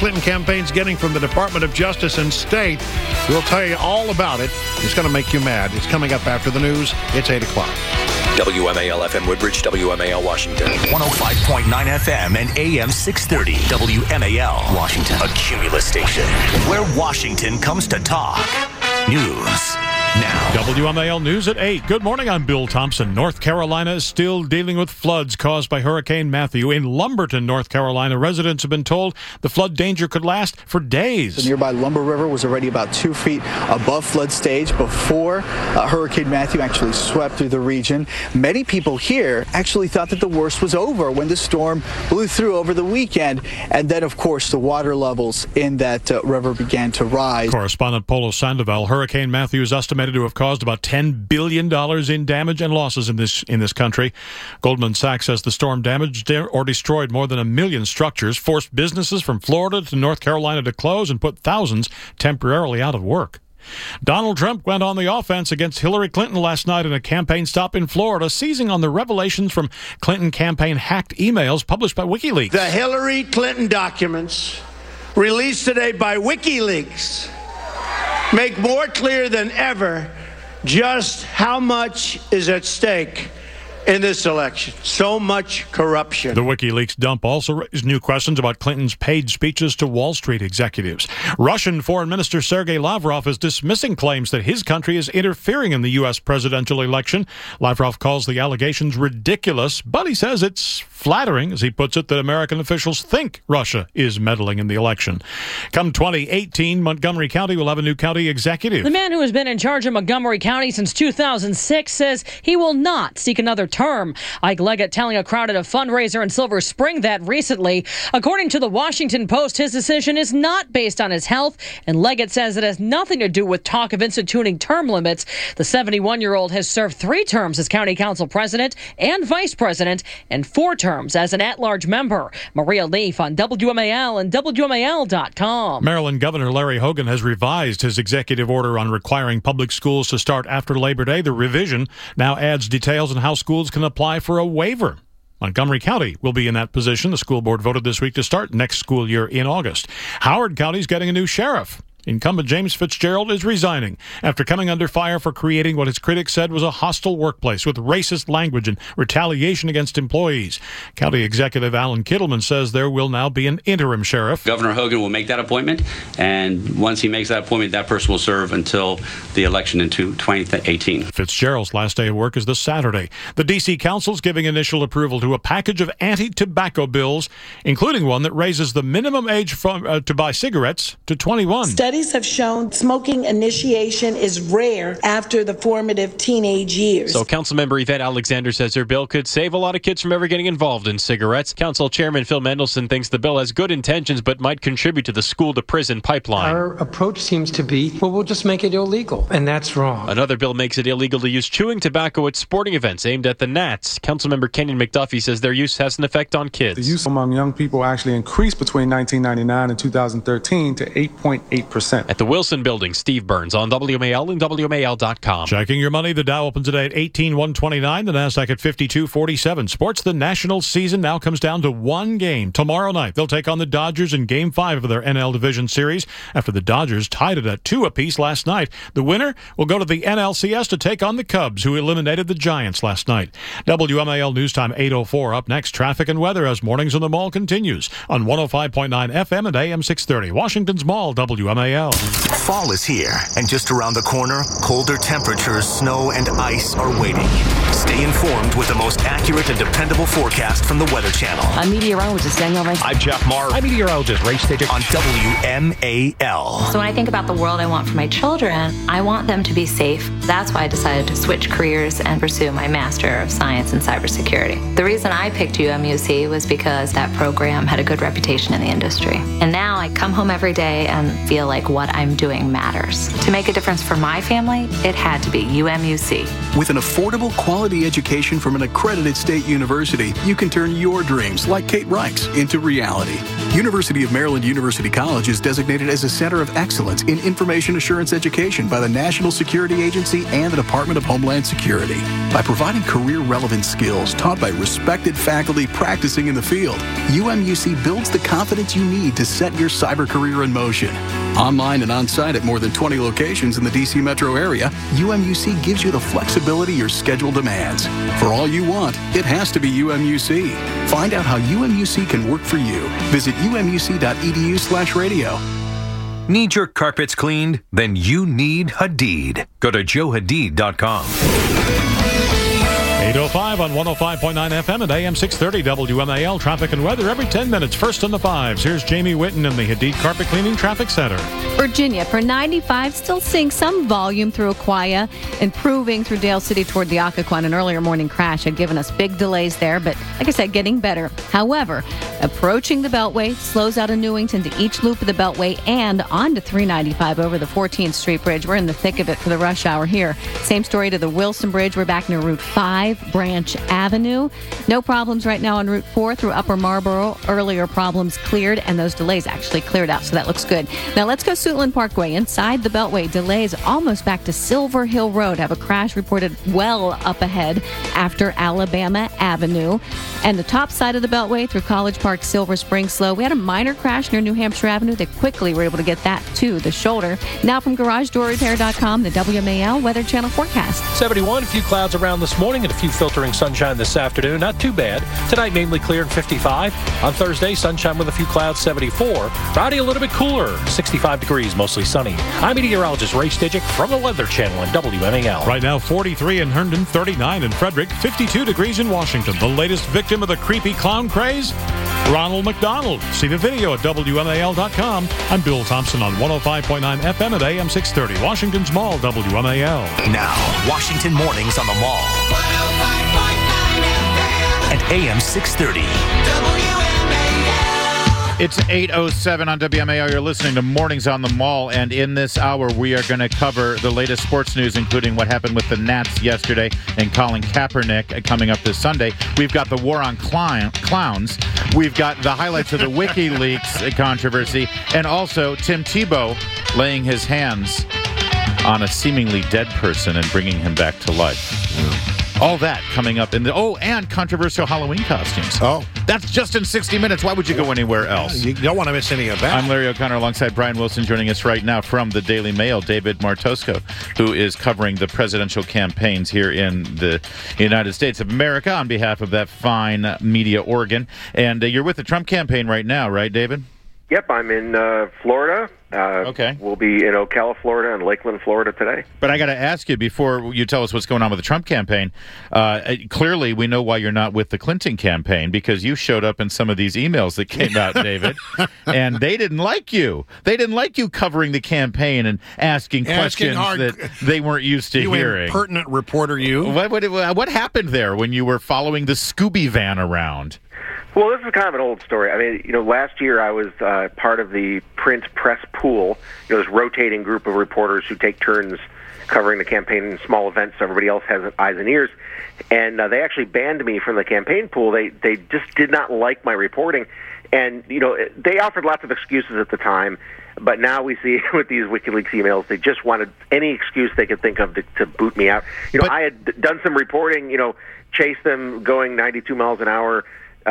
Clinton campaign's getting from the Department of Justice and State. We'll tell you all about it. It's going to make you mad. It's coming up after the news. It's 8 o'clock. WMAL FM Woodbridge, WMAL Washington. 105.9 FM and AM 630 WMAL Washington. A Cumulus station where Washington comes to talk. News now. WMAL News at 8. Good morning, I'm Bill Thompson. North Carolina is still dealing with floods caused by Hurricane Matthew. In Lumberton, North Carolina, residents have been told the flood danger could last for days. The nearby Lumber River was already about 2 feet above flood stage before Hurricane Matthew actually swept through the region. Many people here actually thought that the worst was over when the storm blew through over the weekend. And then, of course, the water levels in that river began to rise. Correspondent Polo Sandoval, Hurricane Matthew is estimated to have caused about $10 billion in damage and losses in this country. Goldman Sachs says the storm damaged or destroyed more than 1 million structures, forced businesses from Florida to North Carolina to close, and put thousands temporarily out of work. Donald Trump went on the offense against Hillary Clinton last night in a campaign stop in Florida, seizing on the revelations from Clinton campaign hacked emails published by WikiLeaks. The Hillary Clinton documents released today by WikiLeaks make more clear than ever just how much is at stake in this election. So much corruption. The WikiLeaks dump also raised new questions about Clinton's paid speeches to Wall Street executives. Russian Foreign Minister Sergei Lavrov is dismissing claims that his country is interfering in the U.S. presidential election. Lavrov calls the allegations ridiculous, but he says it's flattering, as he puts it, that American officials think Russia is meddling in the election. Come 2018, Montgomery County will have a new county executive. The man who has been in charge of Montgomery County since 2006 says he will not seek another term. Ike Leggett telling a crowd at a fundraiser in Silver Spring that recently. According to the Washington Post, his decision is not based on his health, and Leggett says it has nothing to do with talk of instituting term limits. The 71-year-old has served 3 terms as county council president and vice president and 4 terms as an at-large member. Maria Leaf on WMAL and WMAL.com. Maryland Governor Larry Hogan has revised his executive order on requiring public schools to start after Labor Day. The revision now adds details on how schools can apply for a waiver. Montgomery County will be in that position. The school board voted this week to start next school year in August. Howard County is getting a new sheriff. Incumbent James Fitzgerald is resigning after coming under fire for creating what his critics said was a hostile workplace with racist language and retaliation against employees. County Executive Alan Kittleman says there will now be an interim sheriff. Governor Hogan will make that appointment, and once he makes that appointment, that person will serve until the election in 2018. Fitzgerald's last day of work is this Saturday. The D.C. Council's giving initial approval to a package of anti-tobacco bills, including one that raises the minimum age to buy cigarettes to 21. Studies have shown smoking initiation is rare after the formative teenage years. So Councilmember Yvette Alexander says her bill could save a lot of kids from ever getting involved in cigarettes. Council Chairman Phil Mendelson thinks the bill has good intentions but might contribute to the school-to-prison pipeline. Our approach seems to be, well, we'll just make it illegal, and that's wrong. Another bill makes it illegal to use chewing tobacco at sporting events aimed at the Nats. Councilmember Kenyon McDuffie says their use has an effect on kids. The use among young people actually increased between 1999 and 2013 to 8.8%. At the Wilson Building, Steve Burns on WMAL and WMAL.com. Checking your money, the Dow opens today at 18,129, the Nasdaq at 52,47. Sports, the national season now comes down to one game. Tomorrow night, they'll take on the Dodgers in Game 5 of their NL Division Series after the Dodgers tied it at 2 apiece last night. The winner will go to the NLCS to take on the Cubs, who eliminated the Giants last night. WMAL News Time 8:04. Up next, traffic and weather as Mornings on the Mall continues on 105.9 FM and AM 630. Washington's Mall, WMAL. Fall is here, and just around the corner, colder temperatures, snow, and ice are waiting. Stay informed with the most accurate and dependable forecast from the Weather Channel. I'm meteorologist Danielle Rice. I'm Jeff Marr. I'm meteorologist Ray Stadic. On WMAL. So when I think about the world I want for my children, I want them to be safe. That's why I decided to switch careers and pursue my Master of Science in Cybersecurity. The reason I picked UMUC was because that program had a good reputation in the industry. And now I come home every day and feel like like what I'm doing matters. To make a difference for my family, it had to be UMUC. With an affordable, quality education from an accredited state university, you can turn your dreams, like Kate Reich's, into reality. University of Maryland University College is designated as a center of excellence in information assurance education by the National Security Agency and the Department of Homeland Security. By providing career-relevant skills taught by respected faculty practicing in the field, UMUC builds the confidence you need to set your cyber career in motion. Online and on-site at more than 20 locations in the D.C. metro area, UMUC gives you the flexibility your schedule demands. For all you want, it has to be UMUC. Find out how UMUC can work for you. Visit umUC.edu/radio. Need your carpets cleaned? Then you need Hadid. Go to joehadid.com. 8:05 on 105.9 FM and AM 630 WMAL. Traffic and weather every 10 minutes. First in the fives. Here's Jamie Whitten in the Hadid Carpet Cleaning Traffic Center. Virginia for 95, still seeing some volume through Aquia, improving through Dale City toward the Occoquan. An earlier morning crash had given us big delays there, but like I said, getting better. However, approaching the Beltway slows out of Newington to each loop of the Beltway and onto 395 over the 14th Street Bridge. We're in the thick of it for the rush hour here. Same story to the Wilson Bridge. We're back near Route 5. Branch Avenue. No problems right now on Route 4 through Upper Marlboro. Earlier problems cleared, and those delays actually cleared out, so that looks good. Now let's go Suitland Parkway. Inside the Beltway, delays almost back to Silver Hill Road. Have a crash reported well up ahead after Alabama Avenue. And the top side of the Beltway through College Park, Silver Spring, slow. We had a minor crash near New Hampshire Avenue. They quickly were able to get that to the shoulder. Now from GarageDoorRepair.com, the WMAL Weather Channel forecast. 71, a few clouds around this morning and a few filtering sunshine this afternoon. Not too bad. Tonight, mainly clear and 55. On Thursday, sunshine with a few clouds, 74. Friday, a little bit cooler, 65 degrees, mostly sunny. I'm meteorologist Ray Stijic from the Weather Channel and WMAL. Right now, 43 in Herndon, 39 in Frederick, 52 degrees in Washington. The latest victim of the creepy clown craze? Ronald McDonald. See the video at WMAL.com. I'm Bill Thompson on 105.9 FM at AM 630. Washington's Mall, WMAL. Now, Washington Mornings on the Mall. 105.9 FM. At AM 630. It's 8:07 on WMAL. You're listening to Mornings on the Mall, and in this hour, we are going to cover the latest sports news, including what happened with the Nats yesterday and Colin Kaepernick coming up this Sunday. We've got the war on clowns. We've got the highlights of the WikiLeaks controversy, and also Tim Tebow laying his hands on a seemingly dead person and bringing him back to life. All that coming up in the... Oh, and controversial Halloween costumes. Oh. That's just in 60 minutes. Why would you go anywhere else? You don't want to miss any of that. I'm Larry O'Connor alongside Brian Wilson, joining us right now from the Daily Mail, David Martosco, who is covering the presidential campaigns here in the United States of America on behalf of that fine media organ. And you're with the Trump campaign right now, right, David? Yep, I'm in Florida. Okay. We'll be in Ocala, Florida, and Lakeland, Florida today. But I got to ask you, before you tell us what's going on with the Trump campaign, clearly we know why you're not with the Clinton campaign, because you showed up in some of these emails that came out, David, and they didn't like you. They didn't like you covering the campaign and asking questions that they weren't used to hearing. You impertinent reporter, you. What happened there when you were following the Scooby van around? Well, this is kind of an old story. I mean, last year I was part of the print press pool, this rotating group of reporters who take turns covering the campaign in small events so everybody else has eyes and ears. And they actually banned me from the campaign pool. They just did not like my reporting. And, they offered lots of excuses at the time. But now we see with these WikiLeaks emails, they just wanted any excuse they could think of to boot me out. I had done some reporting, chased them going 92 miles an hour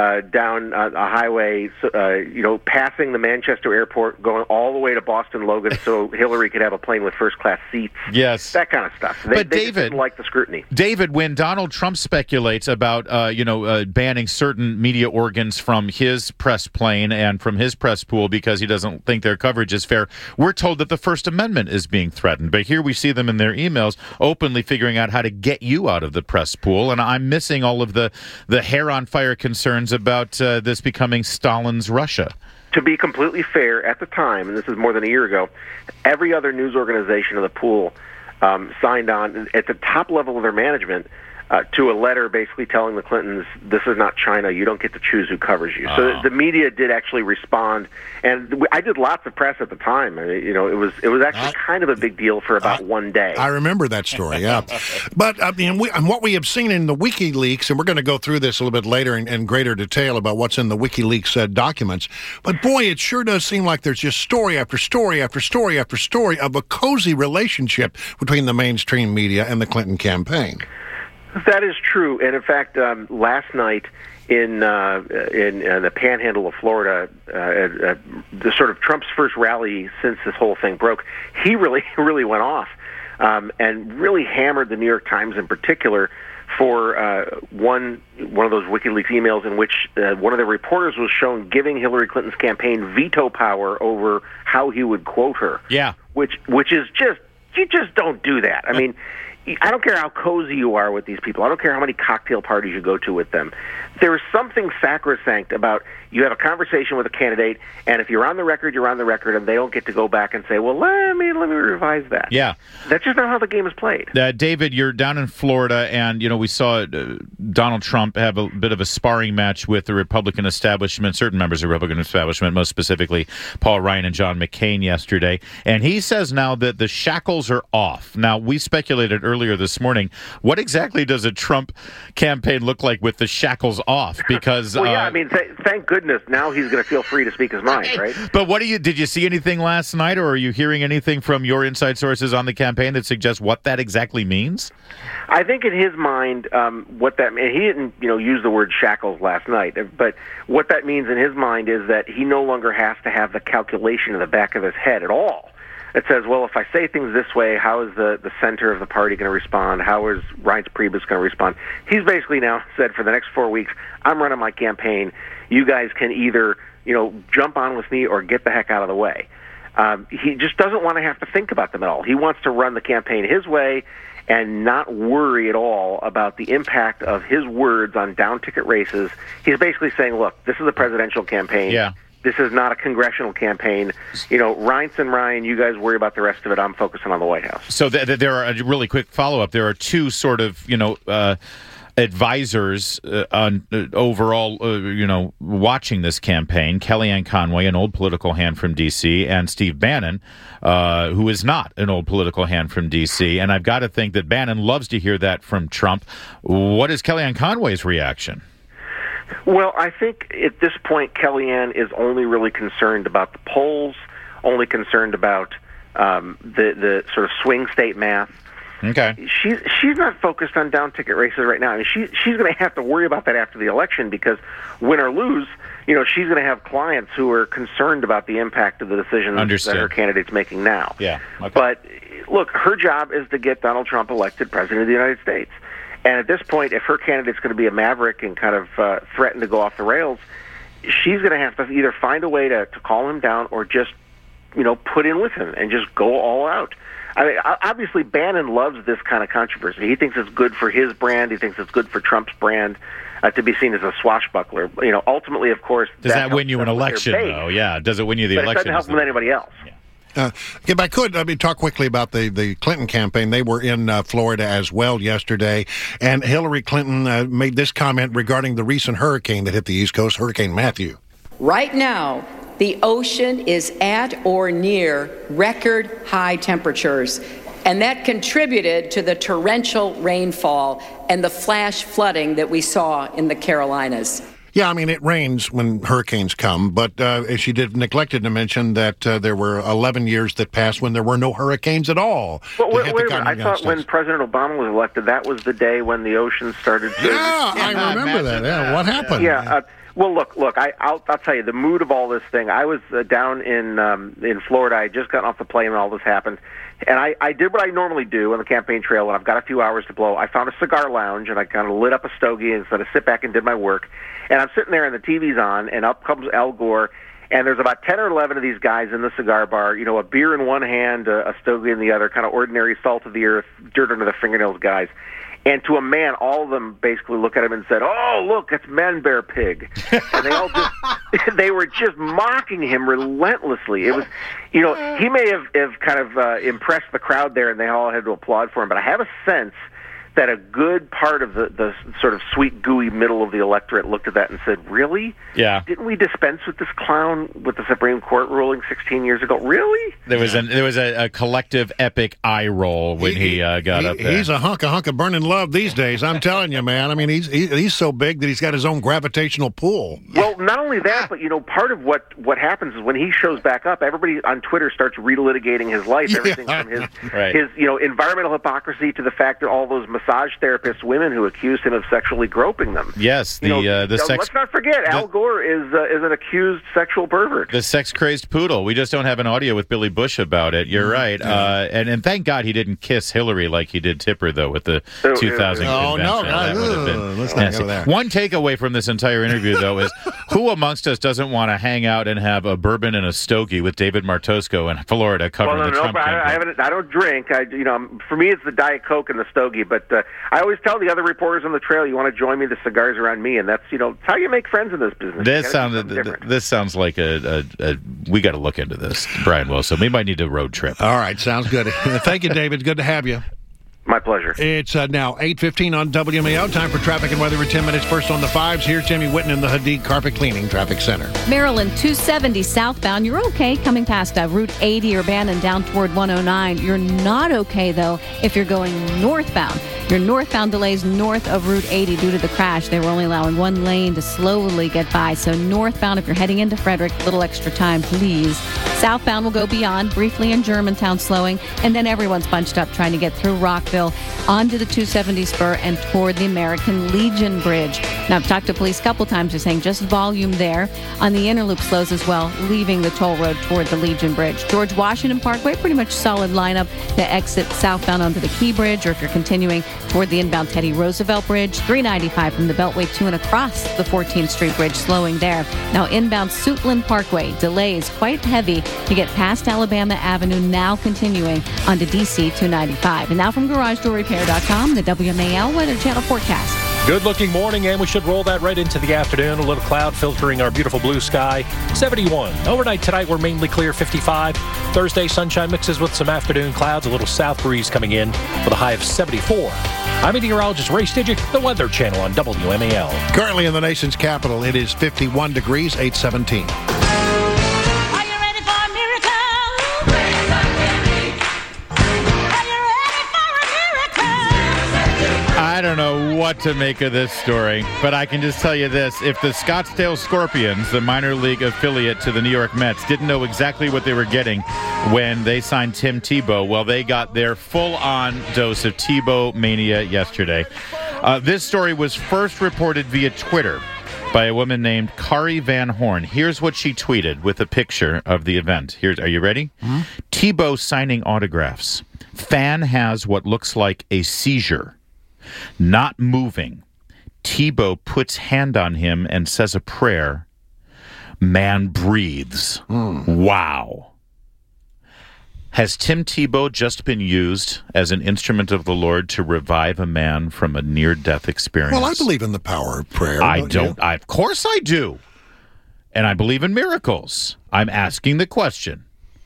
down a highway, passing the Manchester airport, going all the way to Boston Logan so Hillary could have a plane with first-class seats. Yes. That kind of stuff. They just didn't like the scrutiny. David, when Donald Trump speculates about, banning certain media organs from his press plane and from his press pool because he doesn't think their coverage is fair, we're told that the First Amendment is being threatened. But here we see them in their emails openly figuring out how to get you out of the press pool, and I'm missing all of the hair-on-fire concerns about this becoming Stalin's Russia. To be completely fair, at the time, and this is more than a year ago, every other news organization in the pool signed on at the top level of their management. to a letter basically telling the Clintons, this is not China, you don't get to choose who covers you. So the media did actually respond, and I did lots of press at the time. I mean, it was actually kind of a big deal for about one day. I remember that story, yeah. But I mean, and what we have seen in the WikiLeaks, and we're going to go through this a little bit later in greater detail about what's in the WikiLeaks documents, but boy, it sure does seem like there's just story after story after story after story of a cozy relationship between the mainstream media and the Clinton campaign. That is true, and in fact, last night in the Panhandle of Florida, the sort of Trump's first rally since this whole thing broke, he really went off and really hammered the New York Times in particular for one of those WikiLeaks emails in which one of the reporters was shown giving Hillary Clinton's campaign veto power over how he would quote her. Yeah, which is you just don't do that. I mean, I don't care how cozy you are with these people. I don't care how many cocktail parties you go to with them. There is something sacrosanct about you have a conversation with a candidate, and if you're on the record, you're on the record, and they don't get to go back and say, well, let me revise that. Yeah. That's just not how the game is played. David, you're down in Florida, and, we saw Donald Trump have a bit of a sparring match with the Republican establishment, certain members of the Republican establishment, most specifically Paul Ryan and John McCain yesterday. And he says now that the shackles are off. Now, we speculated earlier this morning, what exactly does a Trump campaign look like with the shackles off? Because well, yeah, I mean, thank goodness now he's going to feel free to speak his mind, right? But did you see anything last night, or are you hearing anything from your inside sources on the campaign that suggests what that exactly means? I think in his mind, what that means, he didn't, use the word shackles last night, but what that means in his mind is that he no longer has to have the calculation in the back of his head at all. It says, well, if I say things this way, how is the center of the party going to respond? How is Reince Priebus going to respond? He's basically now said for the next 4 weeks, I'm running my campaign. You guys can either, jump on with me or get the heck out of the way. He just doesn't want to have to think about them at all. He wants to run the campaign his way and not worry at all about the impact of his words on down-ticket races. He's basically saying, look, this is a presidential campaign. Yeah. This is not a congressional campaign. Reince and Ryan, you guys worry about the rest of it. I'm focusing on the White House. So there are, a really quick follow-up, there are two sort of, advisors on overall, watching this campaign, Kellyanne Conway, an old political hand from D.C., and Steve Bannon, who is not an old political hand from D.C., and I've got to think that Bannon loves to hear that from Trump. What is Kellyanne Conway's reaction? Well, I think at this point, Kellyanne is only really concerned about the polls, only concerned about the sort of swing state math. Okay. She's not focused on down-ticket races right now. I mean, she's going to have to worry about that after the election because win or lose, she's going to have clients who are concerned about the impact of the decisions that her candidate's making now. Yeah. Okay. But, look, her job is to get Donald Trump elected president of the United States. And at this point, if her candidate's going to be a maverick and kind of threaten to go off the rails, she's going to have to either find a way to calm him down or just, put in with him and just go all out. I mean, obviously, Bannon loves this kind of controversy. He thinks it's good for his brand. He thinks it's good for Trump's brand to be seen as a swashbuckler. Ultimately, of course, does that win you an election, though? Yeah. Does it win you the election? It doesn't help with anybody else. Yeah. If I could, talk quickly about the Clinton campaign. They were in Florida as well yesterday, and Hillary Clinton made this comment regarding the recent hurricane that hit the East Coast, Hurricane Matthew. Right now, the ocean is at or near record high temperatures, and that contributed to the torrential rainfall and the flash flooding that we saw in the Carolinas. Yeah, I mean, it rains when hurricanes come, but she neglected to mention that there were 11 years that passed when there were no hurricanes at all. Well, wait a minute. I thought when President Obama was elected, that was the day when the ocean started to... Yeah, I remember that. Yeah, what happened? Yeah, well, look. I'll tell you the mood of all this thing. I was down in Florida. I had just gotten off the plane when all this happened, and I did what I normally do on the campaign trail. And I've got a few hours to blow. I found a cigar lounge, and I kind of lit up a stogie and sort of sit back and did my work. And I'm sitting there, and the TV's on, and up comes Al Gore, and there's about 10 or 11 of these guys in the cigar bar. A beer in one hand, a stogie in the other, kind of ordinary salt of the earth, dirt under the fingernails guys. And to a man, all of them basically look at him and said, "Oh, look, it's Man Bear Pig." And they were just mocking him relentlessly. It was, he may have kind of impressed the crowd there, and they all had to applaud for him. But I have a sense that a good part of the sort of sweet, gooey middle of the electorate looked at that and said, really? Yeah. Didn't we dispense with this clown with the Supreme Court ruling 16 years ago? Really? There was a collective epic eye roll when he got up there. He's a hunk of burning love these days. I'm telling you, man. I mean, he's so big that he's got his own gravitational pull. Well, not only that, but part of what happens is when he shows back up, everybody on Twitter starts relitigating his life. Everything from his environmental hypocrisy to the fact that all those massage therapist women who accused him of sexually groping them. Yes, let's not forget, Al Gore is an accused sexual pervert. The sex-crazed poodle. We just don't have an audio with Billy Bush about it. You're right. And thank God he didn't kiss Hillary like he did Tipper, though, with the 2000 convention. No, that would have been let's not go there. One takeaway from this entire interview, though, is who amongst us doesn't want to hang out and have a bourbon and a stogie with David Martosco in Florida covering the Trump campaign? I don't drink. For me, it's the Diet Coke and the stogie, but I always tell the other reporters on the trail, you want to join me, the cigar's around me, and that's how you make friends in this business. This sounds like we got to look into this, Brian Wilson. We might need a road trip. All right, sounds good. Thank you, David. Good to have you. My pleasure. It's now 8:15 on WMAL. Time for traffic and weather in 10 minutes. First on the 5s. Here's Jamie Whitten in the Hadid Carpet Cleaning Traffic Center. Maryland 270 southbound. You're okay coming past Route 80 or Bannon down toward 109. You're not okay, though, if you're going northbound. Your northbound delays north of Route 80 due to the crash. They were only allowing one lane to slowly get by. So northbound, if you're heading into Frederick, a little extra time, please. Southbound will go beyond, briefly in Germantown slowing, and then everyone's bunched up trying to get through Rockville onto the 270 spur and toward the American Legion Bridge. Now, I've talked to police a couple times. They're saying just volume there. On the inner loop slows as well, leaving the toll road toward the Legion Bridge. George Washington Parkway, pretty much solid lineup to exit southbound onto the Key Bridge, or if you're continuing toward the inbound Teddy Roosevelt Bridge. 395 from the Beltway to and across the 14th Street Bridge, slowing there. Now, inbound Suitland Parkway, delays quite heavy to get past Alabama Avenue, now continuing onto DC 295. And now from GarageDoorRepair.com, the WMAL Weather Channel forecast. Good-looking morning, and we should roll that right into the afternoon. A little cloud filtering our beautiful blue sky. 71. Overnight tonight, we're mainly clear, 55. Thursday, sunshine mixes with some afternoon clouds. A little south breeze coming in with a high of 74. I'm meteorologist Ray Stidgick, the Weather Channel on WMAL. Currently in the nation's capital, it is 51 degrees, 817. I don't know what to make of this story, but I can just tell you this. If the Scottsdale Scorpions, the minor league affiliate to the New York Mets, didn't know exactly what they were getting when they signed Tim Tebow, well, they got their full-on dose of Tebow mania yesterday. This story was first reported via Twitter by a woman named Kari Van Horn. Here's what she tweeted with a picture of the event. Are you ready? Mm-hmm. Tebow signing autographs. Fan has what looks like a seizure. Not moving. Tebow puts hand on him and says a prayer. Man breathes. Wow. Has Tim Tebow just been used as an instrument of the Lord to revive a man from a near-death experience? Well, I believe in the power of prayer. Of course I do. And I believe in miracles. I'm asking the question.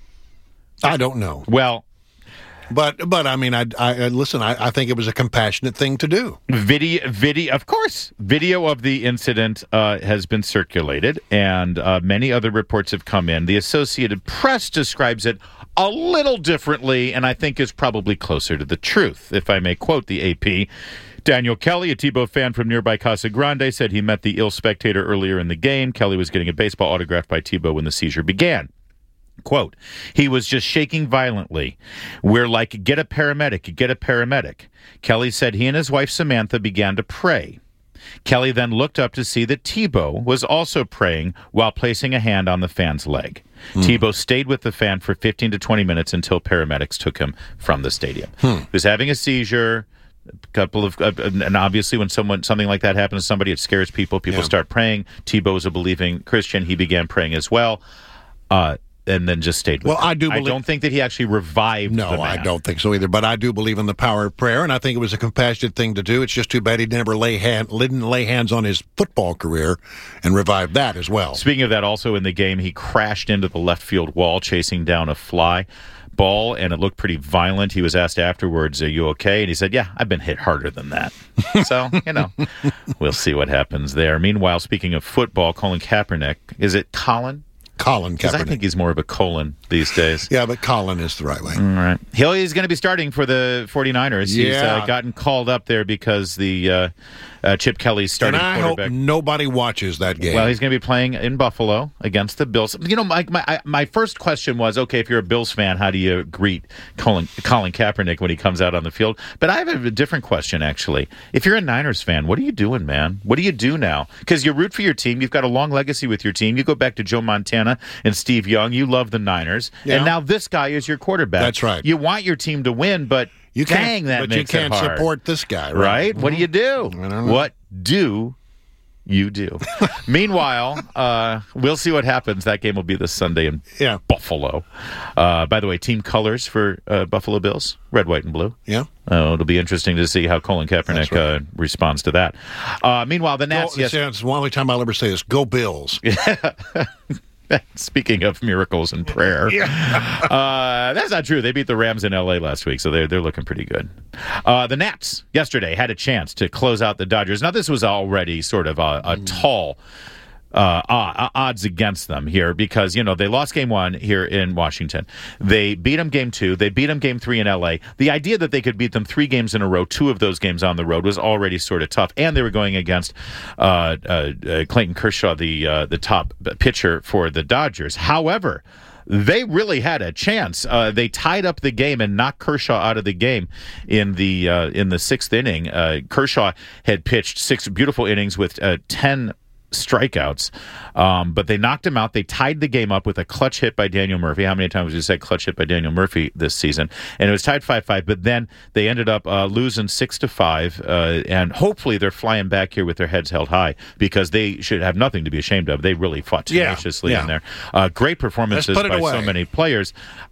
I don't know. Well, But I mean, listen. I think it was a compassionate thing to do. Video, of course. Video of the incident has been circulated, and many other reports have come in. The Associated Press describes it a little differently, and I think is probably closer to the truth. If I may quote the AP, Daniel Kelly, a Tebow fan from nearby Casa Grande, said he met the ill spectator earlier in the game. Kelly was getting a baseball autograph by Tebow when the seizure began. Quote, he was just shaking violently. We're like, get a paramedic, get a paramedic. Kelly said he and his wife Samantha began to pray. Kelly then looked up to see that Tebow was also praying while placing a hand on the fan's leg. Tebow stayed with the fan for 15 to 20 minutes until paramedics took him from the stadium. He was having a seizure. And obviously when something like that happens to somebody, it scares people. People start praying. Tebow is a believing Christian. He began praying as well. and then just stayed with Well, it. I do believe... I don't think that he actually revived the man. I don't think so either, but I do believe in the power of prayer, and I think it was a compassionate thing to do. It's just too bad he never didn't lay hands on his football career and revive that as well. Speaking of that, also in the game, he crashed into the left field wall chasing down a fly ball, and it looked pretty violent. He was asked afterwards, "Are you okay?" And he said, "Yeah, I've been hit harder than that." So, we'll see what happens there. Meanwhile, speaking of football, Colin Kaepernick, is it Colin? Colin Kaepernick. Because I think he's more of a colon these days. Yeah, but Colin is the right way. All right. He's going to be starting for the 49ers. Yeah. He's gotten called up there because the Chip Kelly's starting quarterback. And I hope nobody watches that game. Well, he's going to be playing in Buffalo against the Bills. My first question was, okay, if you're a Bills fan, how do you greet Colin Kaepernick when he comes out on the field? But I have a different question, actually. If you're a Niners fan, what are you doing, man? What do you do now? Because you root for your team. You've got a long legacy with your team. You go back to Joe Montana and Steve Young. You love the Niners. Yeah. And now this guy is your quarterback. That's right. You want your team to win, but you dang, that but makes you can't it hard. support this guy, right? Right? Mm-hmm. What do you do? I don't know. What do you do? Meanwhile, we'll see what happens. That game will be this Sunday in Buffalo. By the way, team colors for Buffalo Bills, red, white, and blue. Yeah. It'll be interesting to see how Colin Kaepernick responds to that. Meanwhile, the Nats... It's the only time I'll ever say this. Go Bills. Speaking of miracles and prayer, that's not true. They beat the Rams in L.A. last week, so they're looking pretty good. The Nats yesterday had a chance to close out the Dodgers. Now, this was already sort of a tall odds against them here because, they lost game 1 here in Washington. They beat them game 2. They beat them game 3 in L.A. The idea that they could beat them 3 games in a row, 2 of those games on the road, was already sort of tough. And they were going against Clayton Kershaw, the top pitcher for the Dodgers. However, they really had a chance. They tied up the game and knocked Kershaw out of the game in the 6th inning. Kershaw had pitched 6 beautiful innings with 10 strikeouts, but they knocked him out. They tied the game up with a clutch hit by Daniel Murphy. How many times have you said clutch hit by Daniel Murphy this season? And it was tied 5-5, but then they ended up losing 6-5, and hopefully they're flying back here with their heads held high because they should have nothing to be ashamed of. They really fought tenaciously in there. Great performances by so many players.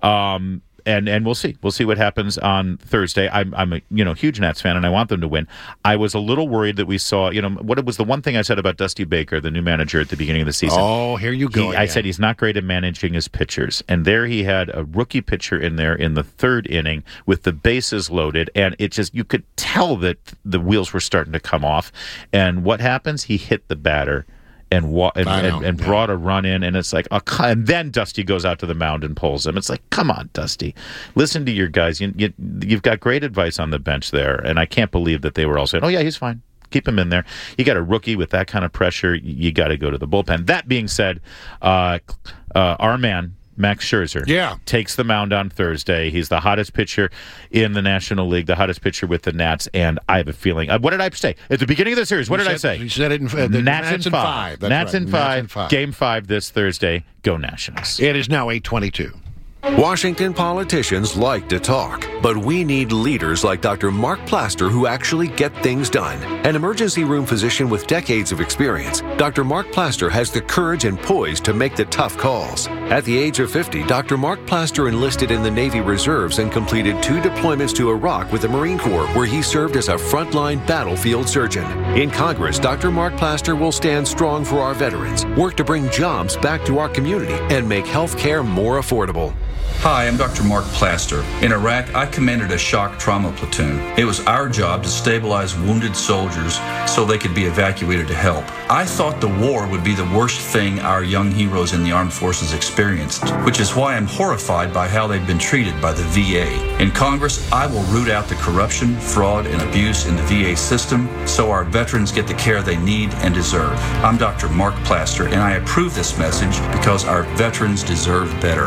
And we'll see. We'll see what happens on Thursday. I'm a huge Nats fan, and I want them to win. I was a little worried that we saw, what was the one thing I said about Dusty Baker, the new manager at the beginning of the season. Oh, here you go. I said he's not great at managing his pitchers. And there he had a rookie pitcher in there in the 3rd inning with the bases loaded, and it just, you could tell that the wheels were starting to come off. And what happens? He hit the batter and brought a run in, and it's like, and then Dusty goes out to the mound and pulls him. It's like, come on, Dusty, listen to your guys. You've got great advice on the bench there, and I can't believe that they were all saying, "Oh yeah, he's fine. Keep him in there." You got a rookie with that kind of pressure. You got to go to the bullpen. That being said, our man Max Scherzer takes the mound on Thursday. He's the hottest pitcher in the National League, the hottest pitcher with the Nats, and I have a feeling. What did I say? At the beginning of the series, what did I say? You said it in Nats in 5. Nats in 5. Game 5 this Thursday. Go Nationals. It is now 8:22. Washington politicians like to talk, but we need leaders like Dr. Mark Plaster who actually get things done. An emergency room physician with decades of experience, Dr. Mark Plaster has the courage and poise to make the tough calls. At the age of 50, Dr. Mark Plaster enlisted in the Navy Reserves and completed 2 deployments to Iraq with the Marine Corps, where he served as a frontline battlefield surgeon. In Congress, Dr. Mark Plaster will stand strong for our veterans, work to bring jobs back to our community, and make health care more affordable. Hi, I'm Dr. Mark Plaster. In Iraq, I commanded a shock trauma platoon. It was our job to stabilize wounded soldiers so they could be evacuated to help. I thought the war would be the worst thing our young heroes in the armed forces experienced, which is why I'm horrified by how they've been treated by the VA. In Congress, I will root out the corruption, fraud, and abuse in the VA system so our veterans get the care they need and deserve. I'm Dr. Mark Plaster, and I approve this message because our veterans deserve better.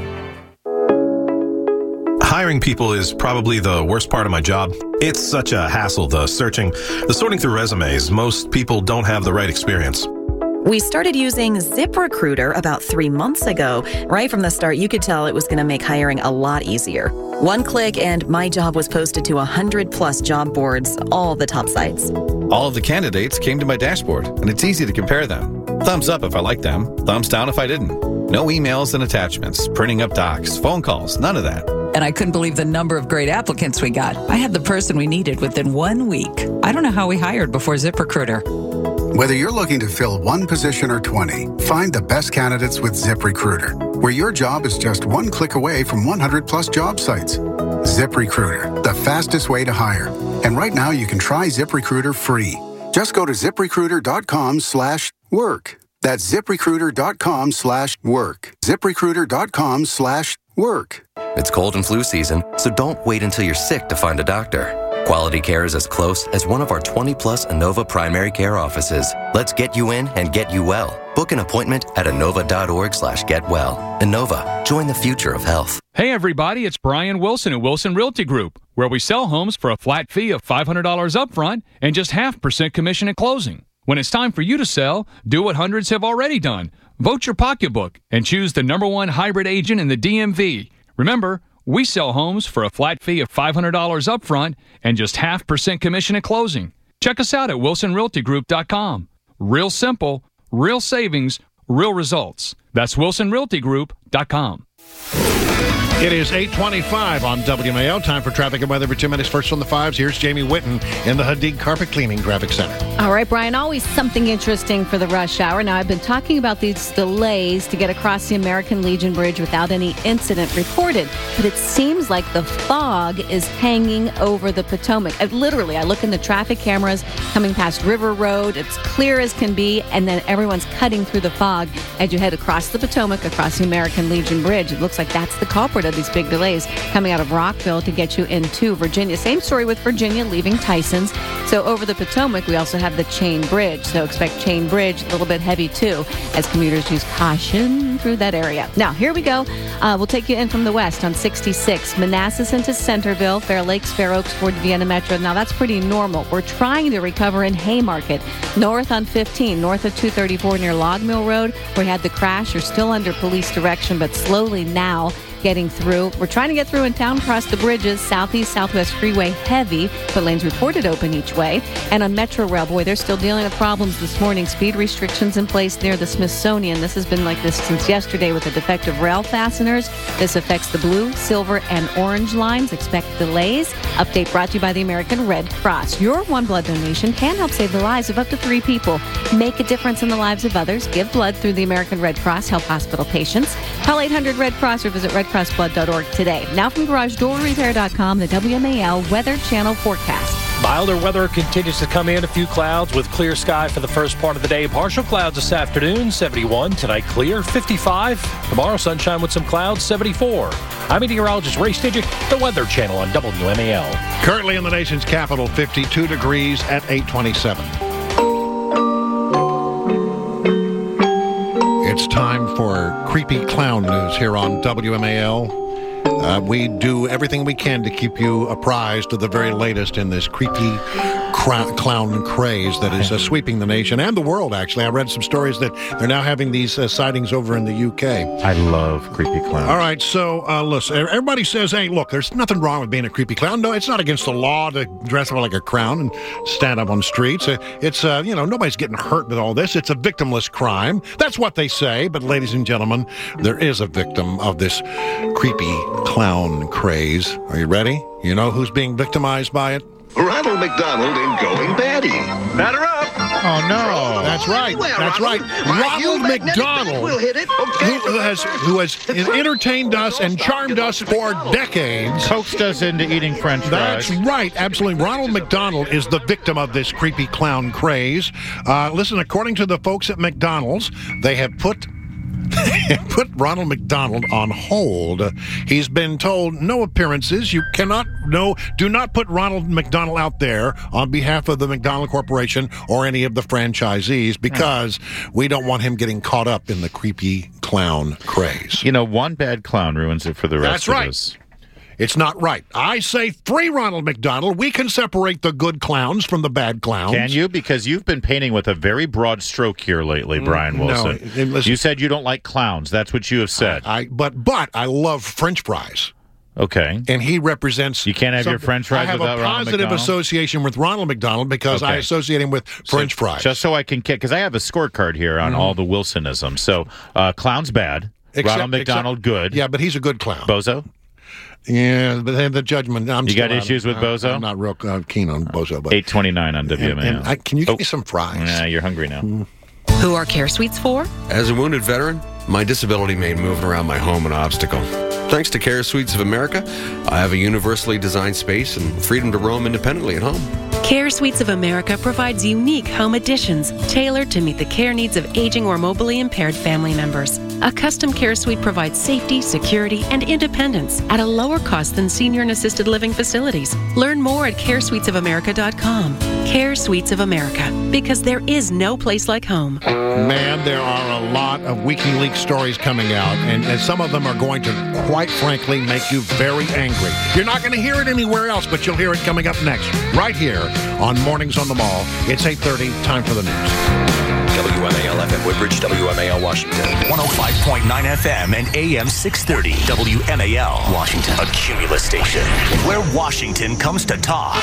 Hiring people is probably the worst part of my job. It's such a hassle, the searching, the sorting through resumes. Most people don't have the right experience. We started using ZipRecruiter about 3 months ago. Right from the start, you could tell it was going to make hiring a lot easier. 1 click and my job was posted to 100+ job boards, all the top sites. All of the candidates came to my dashboard, and it's easy to compare them. Thumbs up if I liked them, thumbs down if I didn't. No emails and attachments, printing up docs, phone calls, none of that. And I couldn't believe the number of great applicants we got. I had the person we needed within 1 week. I don't know how we hired before ZipRecruiter. Whether you're looking to fill one position or 20, find the best candidates with ZipRecruiter, where your job is just one click away from 100+ job sites. ZipRecruiter, the fastest way to hire. And right now you can try ZipRecruiter free. Just go to ZipRecruiter.com/work. That's ZipRecruiter.com/work. ZipRecruiter.com/work. It's cold and flu season, so don't wait until you're sick to find a doctor. Quality care is as close as one of our 20-plus Inova primary care offices. Let's get you in and get you well. Book an appointment at inova.org/getwell. Inova, join the future of health. Hey everybody, it's Brian Wilson at Wilson Realty Group, where we sell homes for a flat fee of $500 upfront and just 0.5% commission at closing. When it's time for you to sell, do what hundreds have already done. Vote your pocketbook and choose the #1 hybrid agent in the DMV. Remember, we sell homes for a flat fee of $500 upfront and just 0.5% commission at closing. Check us out at wilsonrealtygroup.com. Real simple, real savings, real results. That's wilsonrealtygroup.com. It is 8:25 on WMAL. Time for traffic and weather for 2 minutes. First on the 5s, here's Jamie Whitten in the Hadid Carpet Cleaning Traffic Center. All right, Brian, always something interesting for the rush hour. Now, I've been talking about these delays to get across the American Legion Bridge without any incident reported, but it seems like the fog is hanging over the Potomac. Literally, I look in the traffic cameras coming past River Road. It's clear as can be, and then everyone's cutting through the fog as you head across the Potomac, across the American Legion Bridge. It looks like that's the culprit of these big delays coming out of Rockville to get you into Virginia. Same story with Virginia leaving Tysons. So over the Potomac, we also have the Chain Bridge. So expect Chain Bridge a little bit heavy too as commuters use caution through that area. Now, here we go. We'll take you in from the west on 66. Manassas into Centerville, Fair Lakes, Fair Oaks toward Vienna Metro. Now, that's pretty normal. We're trying to recover in Haymarket. North on 15, north of 234 near Log Mill Road, where we had the crash. You're still under police direction, but slowly now getting through. We're trying to get through in town across the bridges, southeast, southwest freeway heavy, but lanes reported open each way. And on Metro Rail, boy, they're still dealing with problems this morning. Speed restrictions in place near the Smithsonian. This has been like this since yesterday with the defective rail fasteners. This affects the blue, silver, and orange lines. Expect delays. Update brought to you by the American Red Cross. Your one blood donation can help save the lives of up to 3 people. Make a difference in the lives of others. Give blood through the American Red Cross. Help hospital patients. Call 800-RED-CROSS or visit redcrossblood.org today. Now from GarageDoorRepair.com, the WMAL Weather Channel forecast. Milder weather continues to come in. A few clouds with clear sky for the first part of the day. Partial clouds this afternoon, 71. Tonight, clear, 55. Tomorrow, sunshine with some clouds, 74. I'm meteorologist Ray Stidgick, the Weather Channel on WMAL. Currently in the nation's capital, 52 degrees at 8:27. It's time for Creepy Clown News here on WMAL. We do everything we can to keep you apprised of the very latest in this creepy clown craze that is sweeping the nation and the world, actually. I read some stories that they're now having these sightings over in the UK. I love creepy clowns. All right, so listen, everybody says, hey, look, there's nothing wrong with being a creepy clown. No, it's not against the law to dress up like a clown and stand up on the streets. It's nobody's getting hurt with all this. It's a victimless crime. That's what they say. But ladies and gentlemen, there is a victim of this creepy clown craze. Are you ready? You know who's being victimized by it? Ronald McDonald in Going Batty. Batter up. Oh, no. That's right. That's right. Ronald McDonald, we'll hit it. Okay. who has entertained us and charmed us for decades. Coaxed us into eating French fries. That's right. Absolutely. Ronald McDonald is the victim of this creepy clown craze. Listen, according to the folks at McDonald's, they have put Ronald McDonald on hold. He's been told no appearances. Do not put Ronald McDonald out there on behalf of the McDonald Corporation or any of the franchisees because we don't want him getting caught up in the creepy clown craze. You know, one bad clown ruins it for the rest of us. It's not right. I say free Ronald McDonald. We can separate the good clowns from the bad clowns. Can you? Because you've been painting with a very broad stroke here lately, Brian Wilson. No, listen, you said you don't like clowns. That's what you have said. But I love French fries. Okay. And he represents... You can't have your French fries without Ronald McDonald? I have a positive association with Ronald McDonald because I associate him with French fries. Just so I can... Because I have a scorecard here on all the Wilsonisms. So, clown's bad. Ronald McDonald, good. Yeah, but he's a good clown. Bozo? Yeah, but then the judgment. You got issues with Bozo? I'm not real keen on Bozo. But 8:29 on WMAL. Can you give me some fries? Yeah, you're hungry now. Who are Care Suites for? As a wounded veteran, my disability made moving around my home an obstacle. Thanks to Care Suites of America, I have a universally designed space and freedom to roam independently at home. Care Suites of America provides unique home additions tailored to meet the care needs of aging or mobilely impaired family members. A custom care suite provides safety, security, and independence at a lower cost than senior and assisted living facilities. Learn more at caresuitesofamerica.com. Care Suites of America, because there is no place like home. Man, there are a lot of WikiLeaks stories coming out, and some of them are going to, quite frankly, make you very angry. You're not going to hear it anywhere else, but you'll hear it coming up next, right here on Mornings on the Mall. It's 8:30, time for the news. WMAL FM Woodbridge, WMAL Washington. 105.9 FM and AM 630. WMAL Washington. A Cumulus station where Washington comes to talk.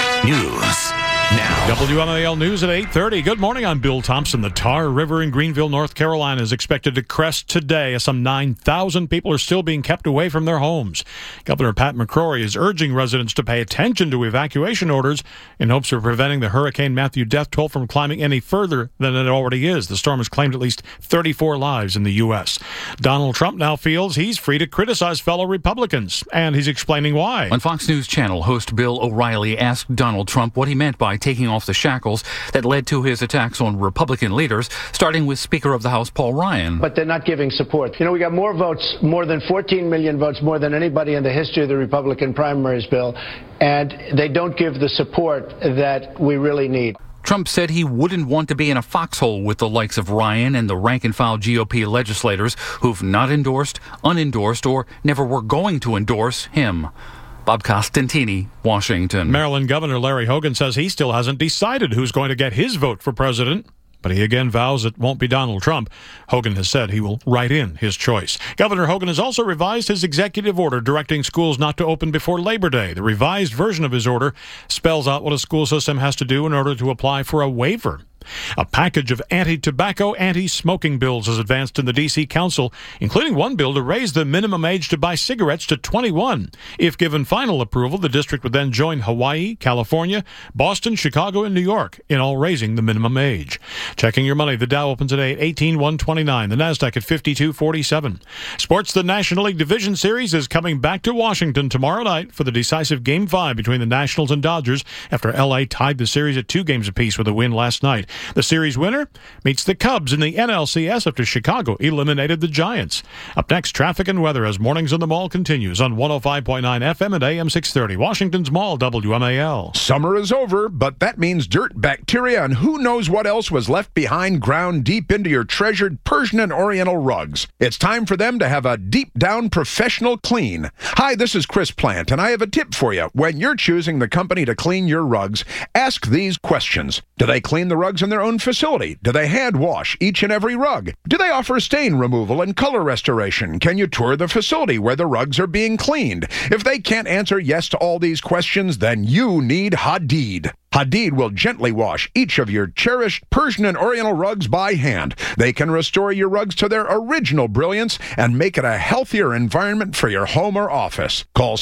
News now. WMAL News at 8:30. Good morning, I'm Bill Thompson. The Tar River in Greenville, North Carolina is expected to crest today as some 9,000 people are still being kept away from their homes. Governor Pat McCrory is urging residents to pay attention to evacuation orders in hopes of preventing the Hurricane Matthew death toll from climbing any further than it already is. The storm has claimed at least 34 lives in the U.S. Donald Trump now feels he's free to criticize fellow Republicans, and he's explaining why. On Fox News Channel, host Bill O'Reilly asked Donald Trump what he meant by taking off the shackles that led to his attacks on Republican leaders, starting with Speaker of the House Paul Ryan. But they're not giving support. You know, we got more votes, more than 14 million votes, more than anybody in the history of the Republican primaries, Bill, and they don't give the support that we really need. Trump said he wouldn't want to be in a foxhole with the likes of Ryan and the rank-and-file GOP legislators who've not endorsed, unendorsed, or never were going to endorse him. Bob Costantini, Washington. Maryland Governor Larry Hogan says he still hasn't decided who's going to get his vote for president, but he again vows it won't be Donald Trump. Hogan has said he will write in his choice. Governor Hogan has also revised his executive order directing schools not to open before Labor Day. The revised version of his order spells out what a school system has to do in order to apply for a waiver. A package of anti-tobacco, anti-smoking bills is advanced in the D.C. Council, including one bill to raise the minimum age to buy cigarettes to 21. If given final approval, the district would then join Hawaii, California, Boston, Chicago, and New York in all raising the minimum age. Checking your money, the Dow opens today at 18,129, the Nasdaq at 5247. Sports, the National League Division Series is coming back to Washington tomorrow night for the decisive Game 5 between the Nationals and Dodgers after L.A. tied the series at 2 games apiece with a win last night. The series winner meets the Cubs in the NLCS after Chicago eliminated the Giants. Up next, traffic and weather as Mornings on the Mall continues on 105.9 FM and AM 630. Washington's Mall, WMAL. Summer is over, but that means dirt, bacteria, and who knows what else was left behind ground deep into your treasured Persian and Oriental rugs. It's time for them to have a deep-down professional clean. Hi, this is Chris Plant, and I have a tip for you. When you're choosing the company to clean your rugs, ask these questions. Do they clean the rugs in their own facility? Do they hand wash each and every rug? Do they offer stain removal and color restoration? Can you tour the facility where the rugs are being cleaned? If they can't answer yes to all these questions, then you need Hadid. Hadid will gently wash each of your cherished Persian and Oriental rugs by hand. They can restore your rugs to their original brilliance and make it a healthier environment for your home or office. Call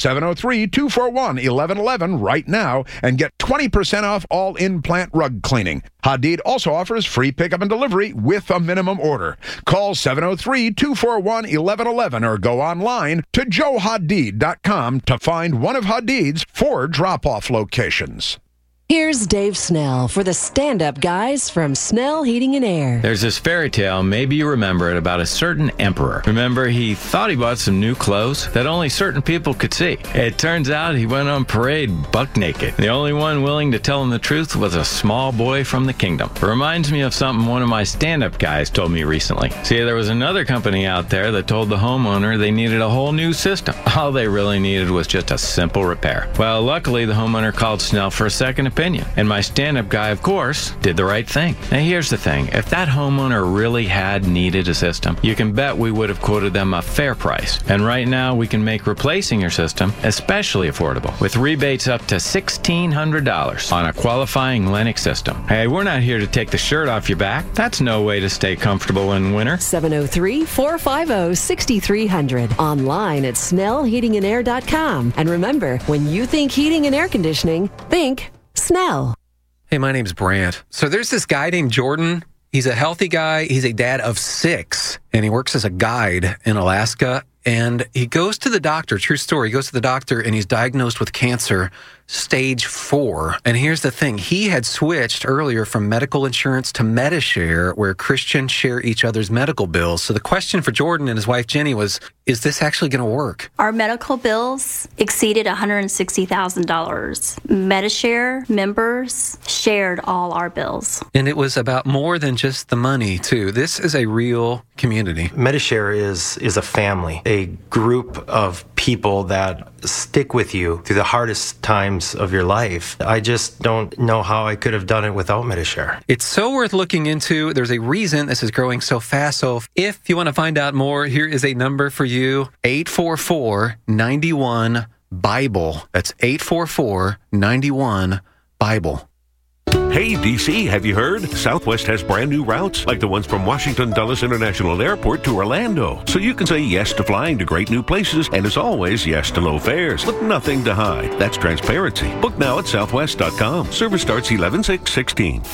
703-241-1111 right now and get 20% off all in-plant rug cleaning. Hadid also offers free pickup and delivery with a minimum order. Call 703-241-1111 or go online to joehadid.com to find one of Hadid's 4 drop-off locations. Here's Dave Snell for the Stand-Up Guys from Snell Heating and Air. There's this fairy tale, maybe you remember it, about a certain emperor. Remember, he thought he bought some new clothes that only certain people could see. It turns out he went on parade buck naked. The only one willing to tell him the truth was a small boy from the kingdom. It reminds me of something one of my stand-up guys told me recently. See, there was another company out there that told the homeowner they needed a whole new system. All they really needed was just a simple repair. Well, luckily, the homeowner called Snell for a second opinion. opinion. And my stand-up guy, of course, did the right thing. Now here's the thing. If that homeowner really had needed a system, you can bet we would have quoted them a fair price. And right now, we can make replacing your system especially affordable with rebates up to $1,600 on a qualifying Lennox system. Hey, we're not here to take the shirt off your back. That's no way to stay comfortable in winter. 703-450-6300. Online at snellheatingandair.com. And remember, when you think heating and air conditioning, think Snell. Hey, my name's Brant. So there's this guy named Jordan. He's a healthy guy. He's a dad of 6, and he works as a guide in Alaska. And he goes to the doctor, true story, he goes to the doctor and he's diagnosed with cancer, stage 4. And here's the thing, he had switched earlier from medical insurance to Medi-Share, where Christians share each other's medical bills. So the question for Jordan and his wife Jenny was, is this actually going to work? Our medical bills exceeded $160,000. Medi-Share members shared all our bills. And it was about more than just the money, too. This is a real community. Medi-Share is a family, a group of people that stick with you through the hardest times of your life. I just don't know how I could have done it without Medi-Share. It's so worth looking into. There's a reason this is growing so fast. So if you want to find out more, here is a number for you, 844-91-BIBLE. That's 844-91-BIBLE. Hey, D.C., have you heard? Southwest has brand new routes, like the ones from Washington Dulles International Airport to Orlando. So you can say yes to flying to great new places, and as always, yes to low fares, with nothing to hide. That's transparency. Book now at southwest.com. Service starts 11/6/16.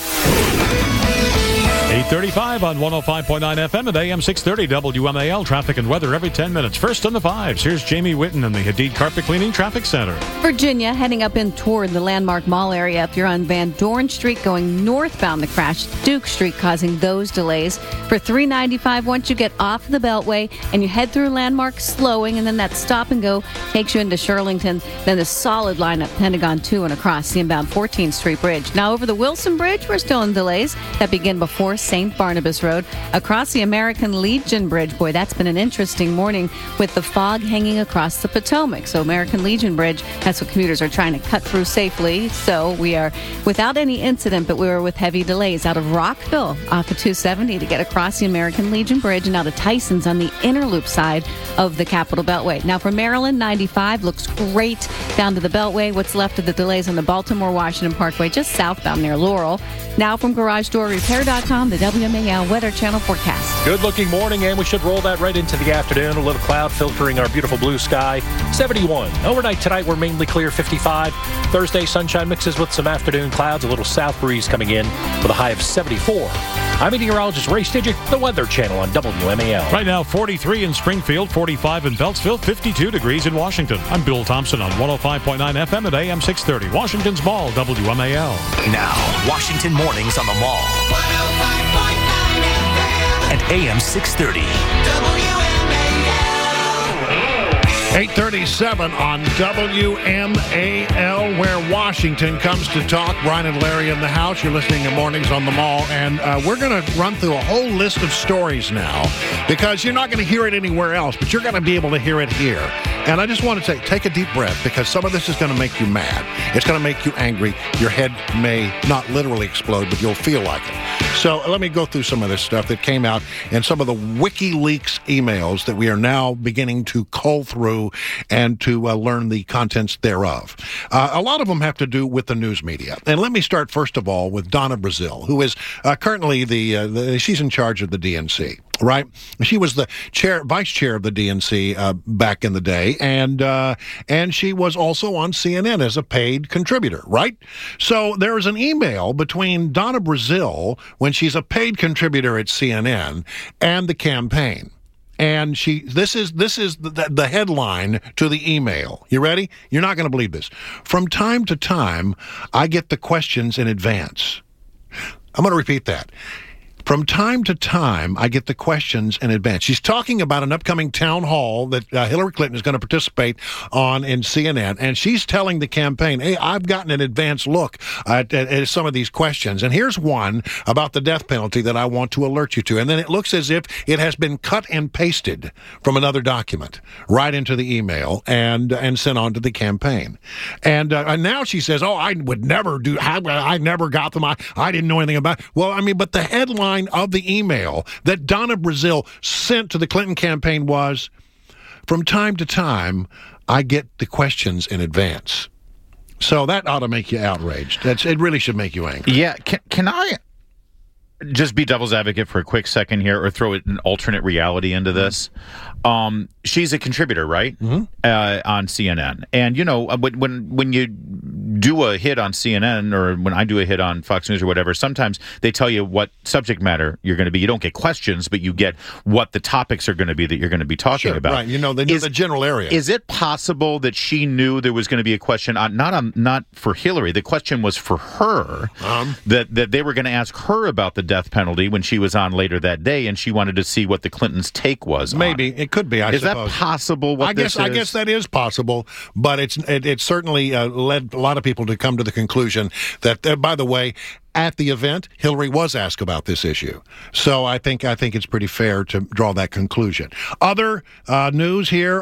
8:35 on 105.9 FM at AM 630 WMAL. Traffic and weather every 10 minutes. First on the 5s, here's Jamie Whitten in the Hadid Carpet Cleaning Traffic Center. Virginia, heading up in toward the Landmark Mall area. If you're on Van Dorn Street going northbound, the crash, Duke Street causing those delays. For 395, once you get off the Beltway and you head through Landmark, slowing, and then that stop and go takes you into Shirlington. Then the solid line up Pentagon 2 and across the inbound 14th Street Bridge. Now over the Wilson Bridge, we're still in delays that begin before St. Barnabas Road. Across the American Legion Bridge, boy, that's been an interesting morning with the fog hanging across the Potomac. So American Legion Bridge, that's what commuters are trying to cut through safely. So we are without any incident, but we were with heavy delays out of Rockville off of 270 to get across the American Legion Bridge and out of Tyson's on the inner loop side of the Capitol Beltway. Now for Maryland, 95 looks great down to the Beltway. What's left of the delays on the Baltimore-Washington Parkway, just southbound near Laurel. Now from GarageDoorRepair.com, the WMAL Weather Channel forecast. Good-looking morning, and we should roll that right into the afternoon. A little cloud filtering our beautiful blue sky. 71. Overnight tonight, we're mainly clear, 55. Thursday, sunshine mixes with some afternoon clouds. A little south breeze coming in with a high of 74. I'm meteorologist Ray Stidgick, the Weather Channel on WMAL. Right now, 43 in Springfield, 45 in Beltsville, 52 degrees in Washington. I'm Bill Thompson on 105.9 FM at AM 630. Washington's Mall, WMAL. Now, Washington Mornings on the Mall. 105.9 FM. At AM 630. WMAL. 837 on WMAL, where Washington comes to talk. Brian and Larry in the house. You're listening to Mornings on the Mall, and we're going to run through a whole list of stories now, because you're not going to hear it anywhere else, but you're going to be able to hear it here. And I just want to say, take a deep breath, because some of this is going to make you mad. It's going to make you angry. Your head may not literally explode, but you'll feel like it. So let me go through some of this stuff that came out in some of the WikiLeaks emails that we are now beginning to cull through and to learn the contents thereof. A lot of them have to do with the news media. And let me start, first of all, with Donna Brazile, who is currently she's in charge of the DNC. Right? She was the vice chair of the DNC back in the day, and she was also on CNN as a paid contributor, right? So there is an email between Donna Brazile, when she's a paid contributor at CNN, and the campaign. And this is the headline to the email. You ready? You're not going to believe this. From time to time, I get the questions in advance. I'm going to repeat that. From time to time, I get the questions in advance. She's talking about an upcoming town hall that Hillary Clinton is going to participate on in CNN, and she's telling the campaign, hey, I've gotten an advance look at some of these questions, and here's one about the death penalty that I want to alert you to. And then it looks as if it has been cut and pasted from another document right into the email and sent on to the campaign. And now she says, oh, I would never do, I never got them. I didn't know anything about it. Well, I mean, but the headline of the email that Donna Brazile sent to the Clinton campaign was, from time to time, I get the questions in advance. So that ought to make you outraged. It really should make you angry. Yeah. Can I just be devil's advocate for a quick second here, or throw an alternate reality into this? She's a contributor, right? On CNN. And, you know, when you do a hit on CNN, or when I do a hit on Fox News or whatever, sometimes they tell you what subject matter you're going to be. You don't get questions, but you get what the topics are going to be that you're going to be talking about. Right. You know, they know the general area. Is it possible that she knew there was going to be a question not for Hillary? The question was for her, that they were going to ask her about the death penalty when she was on later that day, and she wanted to see what the Clintons' take was. Maybe it could be. Is that possible? I guess that is possible, but it certainly led a lot of people to come to the conclusion that, by the way, at the event, Hillary was asked about this issue. So I think it's pretty fair to draw that conclusion. Other news here,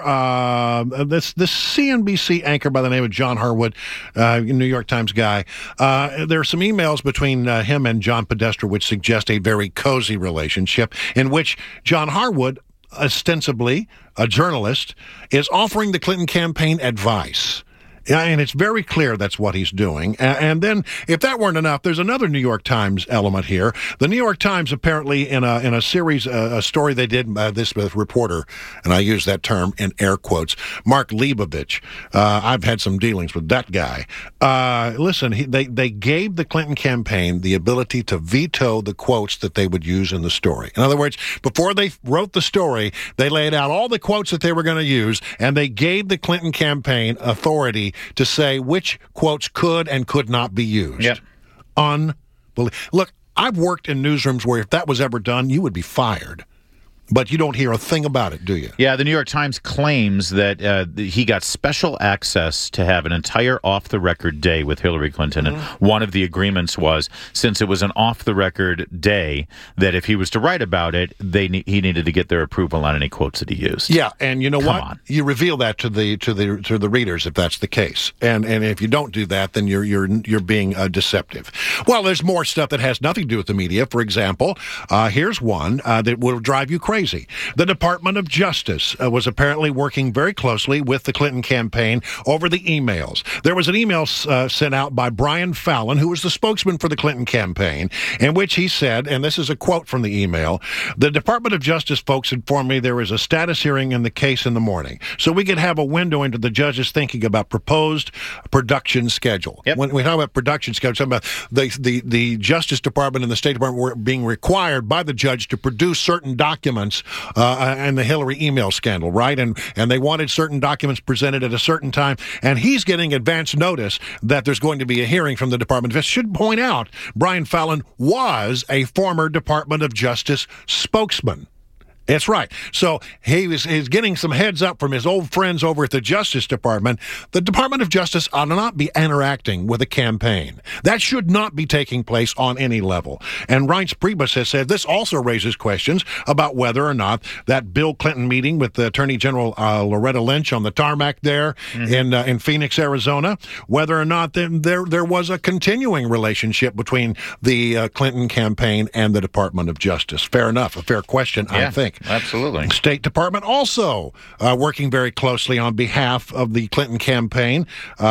this CNBC anchor by the name of John Harwood, New York Times guy, there are some emails between him and John Podesta which suggest a very cozy relationship in which John Harwood, ostensibly a journalist, is offering the Clinton campaign advice. Yeah, and it's very clear that's what he's doing. And then, if that weren't enough, there's another New York Times element here. The New York Times apparently, in a series, a story they did, this with reporter, and I use that term in air quotes, Mark Leibovich. I've had some dealings with that guy. Listen, they gave the Clinton campaign the ability to veto the quotes that they would use in the story. In other words, before they wrote the story, they laid out all the quotes that they were going to use, and they gave the Clinton campaign authority to say which quotes could and could not be used. Yep. Unbelievable. Look, I've worked in newsrooms where if that was ever done, you would be fired. But you don't hear a thing about it, do you? Yeah, the New York Times claims that he got special access to have an entire off-the-record day with Hillary Clinton. And one of the agreements was, since it was an off-the-record day, that if he was to write about it, he needed to get their approval on any quotes that he used. Yeah, and you know what? You reveal that to the readers if that's the case. And if you don't do that, then you're being deceptive. Well, there's more stuff that has nothing to do with the media. For example, here's one that will drive you crazy. The Department of Justice was apparently working very closely with the Clinton campaign over the emails. There was an email sent out by Brian Fallon, who was the spokesman for the Clinton campaign, in which he said, and this is a quote from the email, "The Department of Justice folks informed me there is a status hearing in the case in the morning, so we could have a window into the judges thinking about proposed production schedule." Yep. When we talk about production schedule, talking about the Justice Department and the State Department were being required by the judge to produce certain documents and the Hillary email scandal, right? And they wanted certain documents presented at a certain time, and he's getting advance notice that there's going to be a hearing from the Department of Justice. Should point out, Brian Fallon was a former Department of Justice spokesman. That's right. So he's getting some heads up from his old friends over at the Justice Department. The Department of Justice ought not be interacting with a campaign. That should not be taking place on any level. And Reince Priebus has said this also raises questions about whether or not that Bill Clinton meeting with the Attorney General Loretta Lynch on the tarmac there in Phoenix, Arizona, whether or not there was a continuing relationship between the Clinton campaign and the Department of Justice. Fair enough. A fair question, I think. Absolutely. State Department also working very closely on behalf of the Clinton campaign.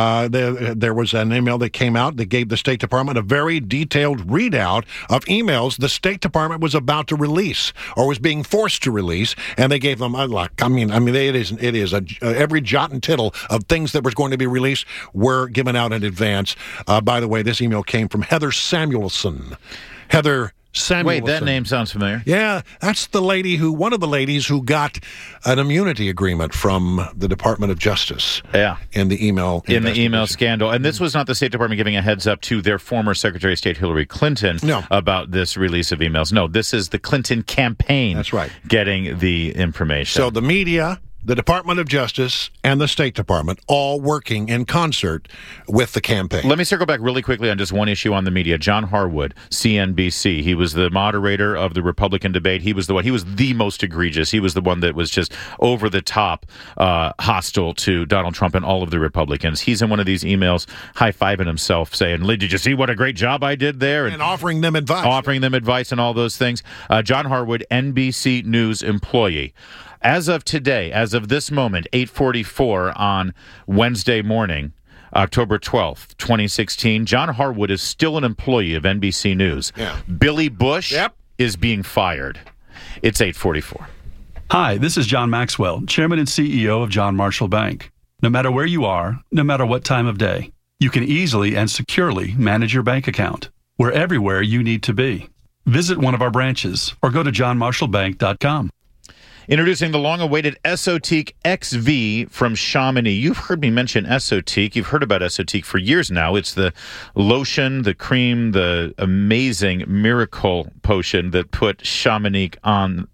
There was an email that came out that gave the State Department a very detailed readout of emails the State Department was about to release or was being forced to release, and they gave them it is every jot and tittle of things that was going to be released were given out in advance. By the way, this email came from Heather Samuelson. Heather Samuelson. Wait, that name sounds familiar. Yeah, that's one of the ladies who got an immunity agreement from the Department of Justice. Yeah. In the email scandal. And this was not the State Department giving a heads up to their former Secretary of State Hillary Clinton about this release of emails. No, this is the Clinton campaign. That's right. Getting the information. So the media, the Department of Justice, and the State Department all working in concert with the campaign. Let me circle back really quickly on just one issue on the media. John Harwood, CNBC. He was the moderator of the Republican debate. He was the most egregious. He was the one that was just over the top hostile to Donald Trump and all of the Republicans. He's in one of these emails high-fiving himself, saying, did you see what a great job I did there? And offering them advice. Offering them advice and all those things. John Harwood, NBC News employee. As of today, as of this moment, 8:44 on Wednesday morning, October 12th, 2016, John Harwood is still an employee of NBC News. Yeah. Billy Bush is being fired. It's 8:44. Hi, this is John Maxwell, Chairman and CEO of John Marshall Bank. No matter where you are, no matter what time of day, you can easily and securely manage your bank account. We're everywhere you need to be. Visit one of our branches or go to johnmarshallbank.com. Introducing the long-awaited Esotique XV from Chamonix. You've heard me mention Esotique. You've heard about Esotique for years now. It's the lotion, the cream, the amazing miracle potion that put Chamonix on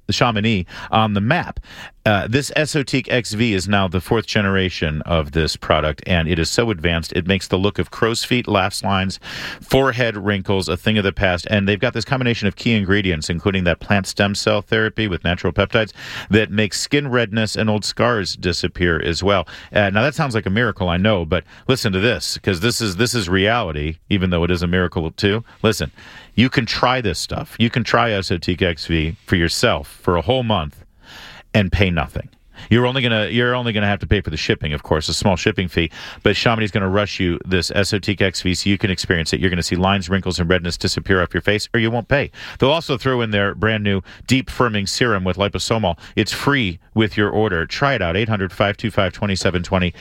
the map. This Esotique XV is now the 4th generation of this product, and it is so advanced, it makes the look of crow's feet, laugh lines, forehead wrinkles a thing of the past. And they've got this combination of key ingredients, including that plant stem cell therapy with natural peptides that makes skin redness and old scars disappear as well. Now, that sounds like a miracle, I know, but listen to this, because this is reality, even though it is a miracle too. Listen, you can try this stuff. You can try Esotique XV for yourself for a whole month and pay nothing. You're only gonna have to pay for the shipping, of course, a small shipping fee. But Chamonix is going to rush you this Esotique XV so you can experience it. You're going to see lines, wrinkles, and redness disappear off your face, or you won't pay. They'll also throw in their brand new deep firming serum with liposomal. It's free with your order. Try it out. 800-525-2720.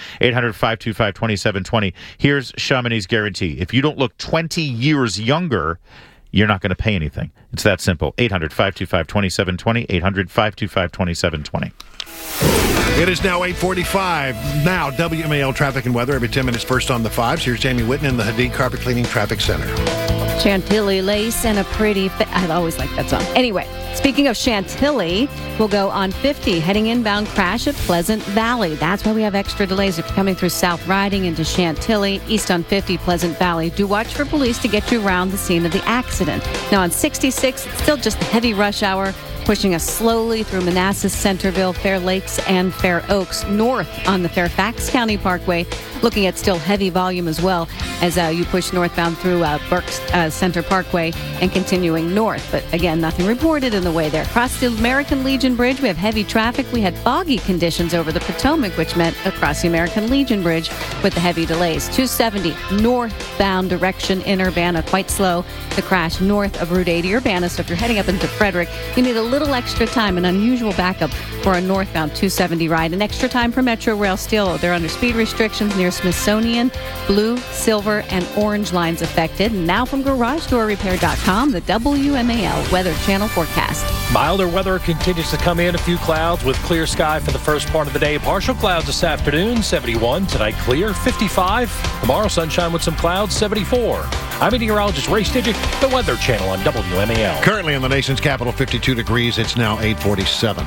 800-525-2720. Here's Chamonix's guarantee: if you don't look 20 years younger, you're not going to pay anything. It's that simple. 800-525-2720. 800-525-2720. It is now 8:45. Now, WMAL traffic and weather every 10 minutes first on the 5s. Here's Jamie Whitten in the Hadid Carpet Cleaning Traffic Center. Chantilly lace and a pretty I always like that song. Anyway, speaking of Chantilly, we'll go on 50, heading inbound crash at Pleasant Valley. That's why we have extra delays if you're coming through South Riding into Chantilly, east on 50, Pleasant Valley. Do watch for police to get you around the scene of the accident. Now on 66, it's still just a heavy rush hour, pushing us slowly through Manassas, Centerville, Fair Lakes, and Fair Oaks, north on the Fairfax County Parkway. Looking at still heavy volume as well as you push northbound through Burke's Center Parkway and continuing north. But again, nothing reported in the way there. Across the American Legion Bridge, we have heavy traffic. We had foggy conditions over the Potomac, which meant across the American Legion Bridge with the heavy delays. 270 northbound direction in Urbana, quite slow. The crash north of Route 80 Urbana. So if you're heading up into Frederick, you need a little extra time, an unusual backup for a northbound 270 ride. An extra time for Metro Rail still. They're under speed restrictions near Smithsonian. Blue, silver, and orange lines affected. Now from GarageDoorRepair.com, the WMAL Weather Channel forecast. Milder weather continues to come in. A few clouds with clear sky for the first part of the day. Partial clouds this afternoon, 71. Tonight clear, 55. Tomorrow sunshine with some clouds, 74. I'm meteorologist Ray Stidgick, the Weather Channel on WMAL. Currently in the nation's capital, 52 degrees. It's now 8:47.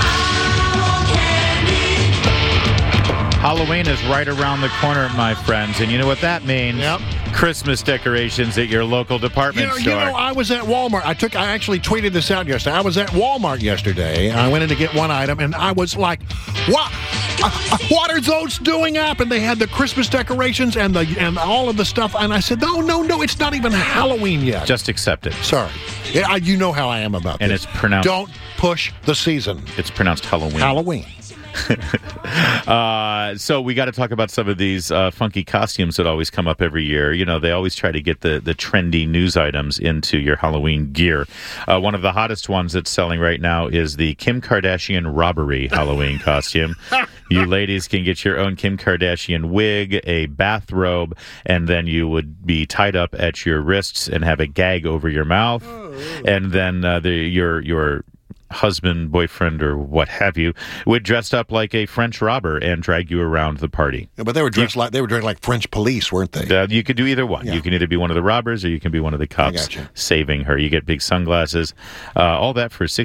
Halloween is right around the corner, my friends, and you know what that means? Yep. Christmas decorations at your local department store. You know, I was at Walmart. I actually tweeted this out yesterday. I was at Walmart yesterday, and I went in to get one item, and I was like, what are those doing up? And they had the Christmas decorations and all of the stuff, and I said, no, it's not even Halloween yet. Just accept it. Sorry. You know how I am about this. And it's pronounced... Don't push the season. It's pronounced Halloween. Halloween. So we got to talk about some of these funky costumes that always come up every year. You know, they always try to get the trendy news items into your Halloween gear. One of the hottest ones that's selling right now is the Kim Kardashian robbery Halloween costume. You ladies can get your own Kim Kardashian wig, a bathrobe, and then you would be tied up at your wrists and have a gag over your mouth. And then your husband, boyfriend, or what have you would dress up like a French robber and drag you around the party. Yeah, but they were dressed like French police, weren't they? You could do either one. Yeah. You can either be one of the robbers or you can be one of the cops saving her. You get big sunglasses. All that for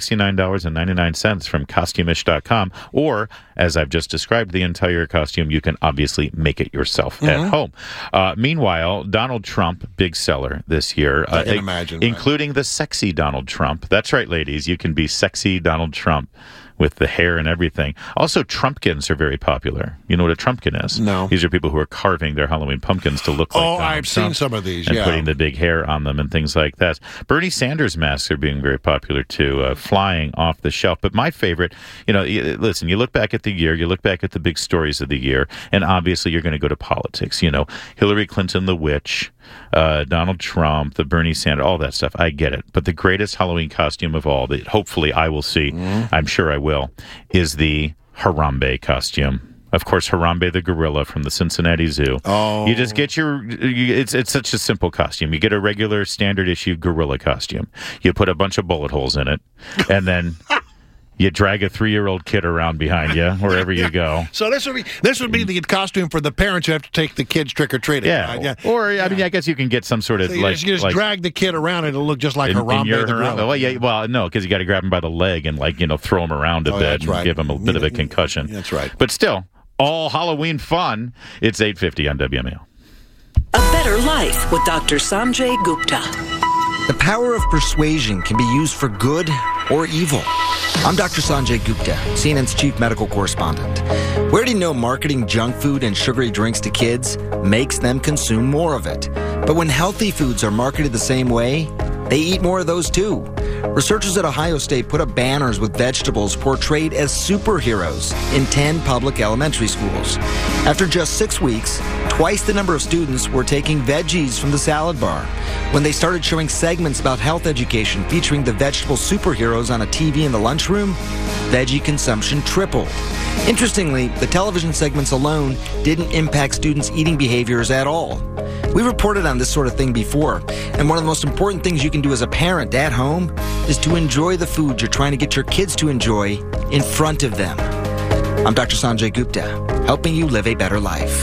$69.99 from Costumish.com. Or, as I've just described, the entire costume, you can obviously make it yourself at home. Meanwhile, Donald Trump, big seller this year. I can imagine. Including the sexy Donald Trump. That's right, ladies. You can be sexy Donald Trump with the hair and everything. Also, Trumpkins are very popular. You know what a Trumpkin is? No. These are people who are carving their Halloween pumpkins to look like Donald I've Trump seen some of these, and putting the big hair on them and things like that. Bernie Sanders masks are being very popular, too, flying off the shelf. But my favorite, listen, you look back at the year, you look back at the big stories of the year, and obviously you're going to go to politics. You know, Hillary Clinton, the witch, Donald Trump, the Bernie Sanders, all that stuff. I get it. But the greatest Halloween costume of all that hopefully I will see, I'm sure I will, is the Harambe costume. Of course, Harambe the gorilla from the Cincinnati Zoo. Oh. You just get it's such a simple costume. You get a regular standard issue gorilla costume. You put a bunch of bullet holes in it, and then you drag a 3-year-old kid around behind you wherever you go. So this would be the costume for the parents who have to take the kids trick-or-treating. Yeah. Right? Yeah. Or, I mean, I guess you can get some sort of, So you just drag the kid around and it'll look just like Harambe the gorilla. Well, no, because you got to grab him by the leg and, throw him around a bit and give him a bit of a concussion. That's right. But still, all Halloween fun. It's 8:50 on WMAL. A Better Life with Dr. Sanjay Gupta. The power of persuasion can be used for good or evil. I'm Dr. Sanjay Gupta, CNN's chief medical correspondent. We already know marketing junk food and sugary drinks to kids makes them consume more of it. But when healthy foods are marketed the same way, they eat more of those too. Researchers at Ohio State put up banners with vegetables portrayed as superheroes in 10 public elementary schools. After just 6 weeks, twice the number of students were taking veggies from the salad bar. When they started showing segments about health education featuring the vegetable superheroes on a TV in the lunchroom, veggie consumption tripled. Interestingly, the television segments alone didn't impact students' eating behaviors at all. We reported on this sort of thing before, and one of the most important things you can do as a parent at home is to enjoy the food you're trying to get your kids to enjoy in front of them. I'm Dr. Sanjay Gupta, helping you live a better life.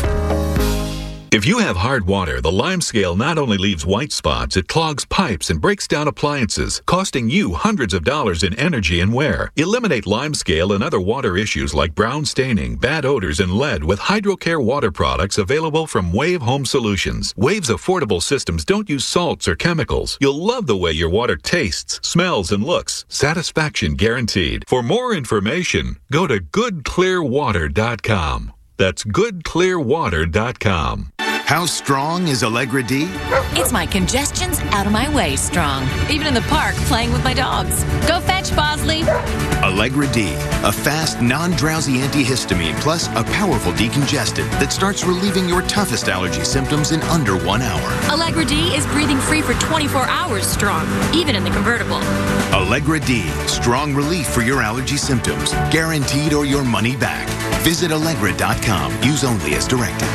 If you have hard water, the Lime Scale not only leaves white spots, it clogs pipes and breaks down appliances, costing you hundreds of dollars in energy and wear. Eliminate Lime Scale and other water issues like brown staining, bad odors, and lead with HydroCare water products available from Wave Home Solutions. Wave's affordable systems don't use salts or chemicals. You'll love the way your water tastes, smells, and looks. Satisfaction guaranteed. For more information, go to goodclearwater.com. That's goodclearwater.com. How strong is Allegra D? It's my congestion's out of my way strong. Even in the park, playing with my dogs. Go fetch, Bosley. Allegra D, a fast, non-drowsy antihistamine plus a powerful decongestant that starts relieving your toughest allergy symptoms in under 1 hour. Allegra D is breathing free for 24 hours strong, even in the convertible. Allegra D, strong relief for your allergy symptoms, guaranteed or your money back. Visit Allegra.com. Use only as directed.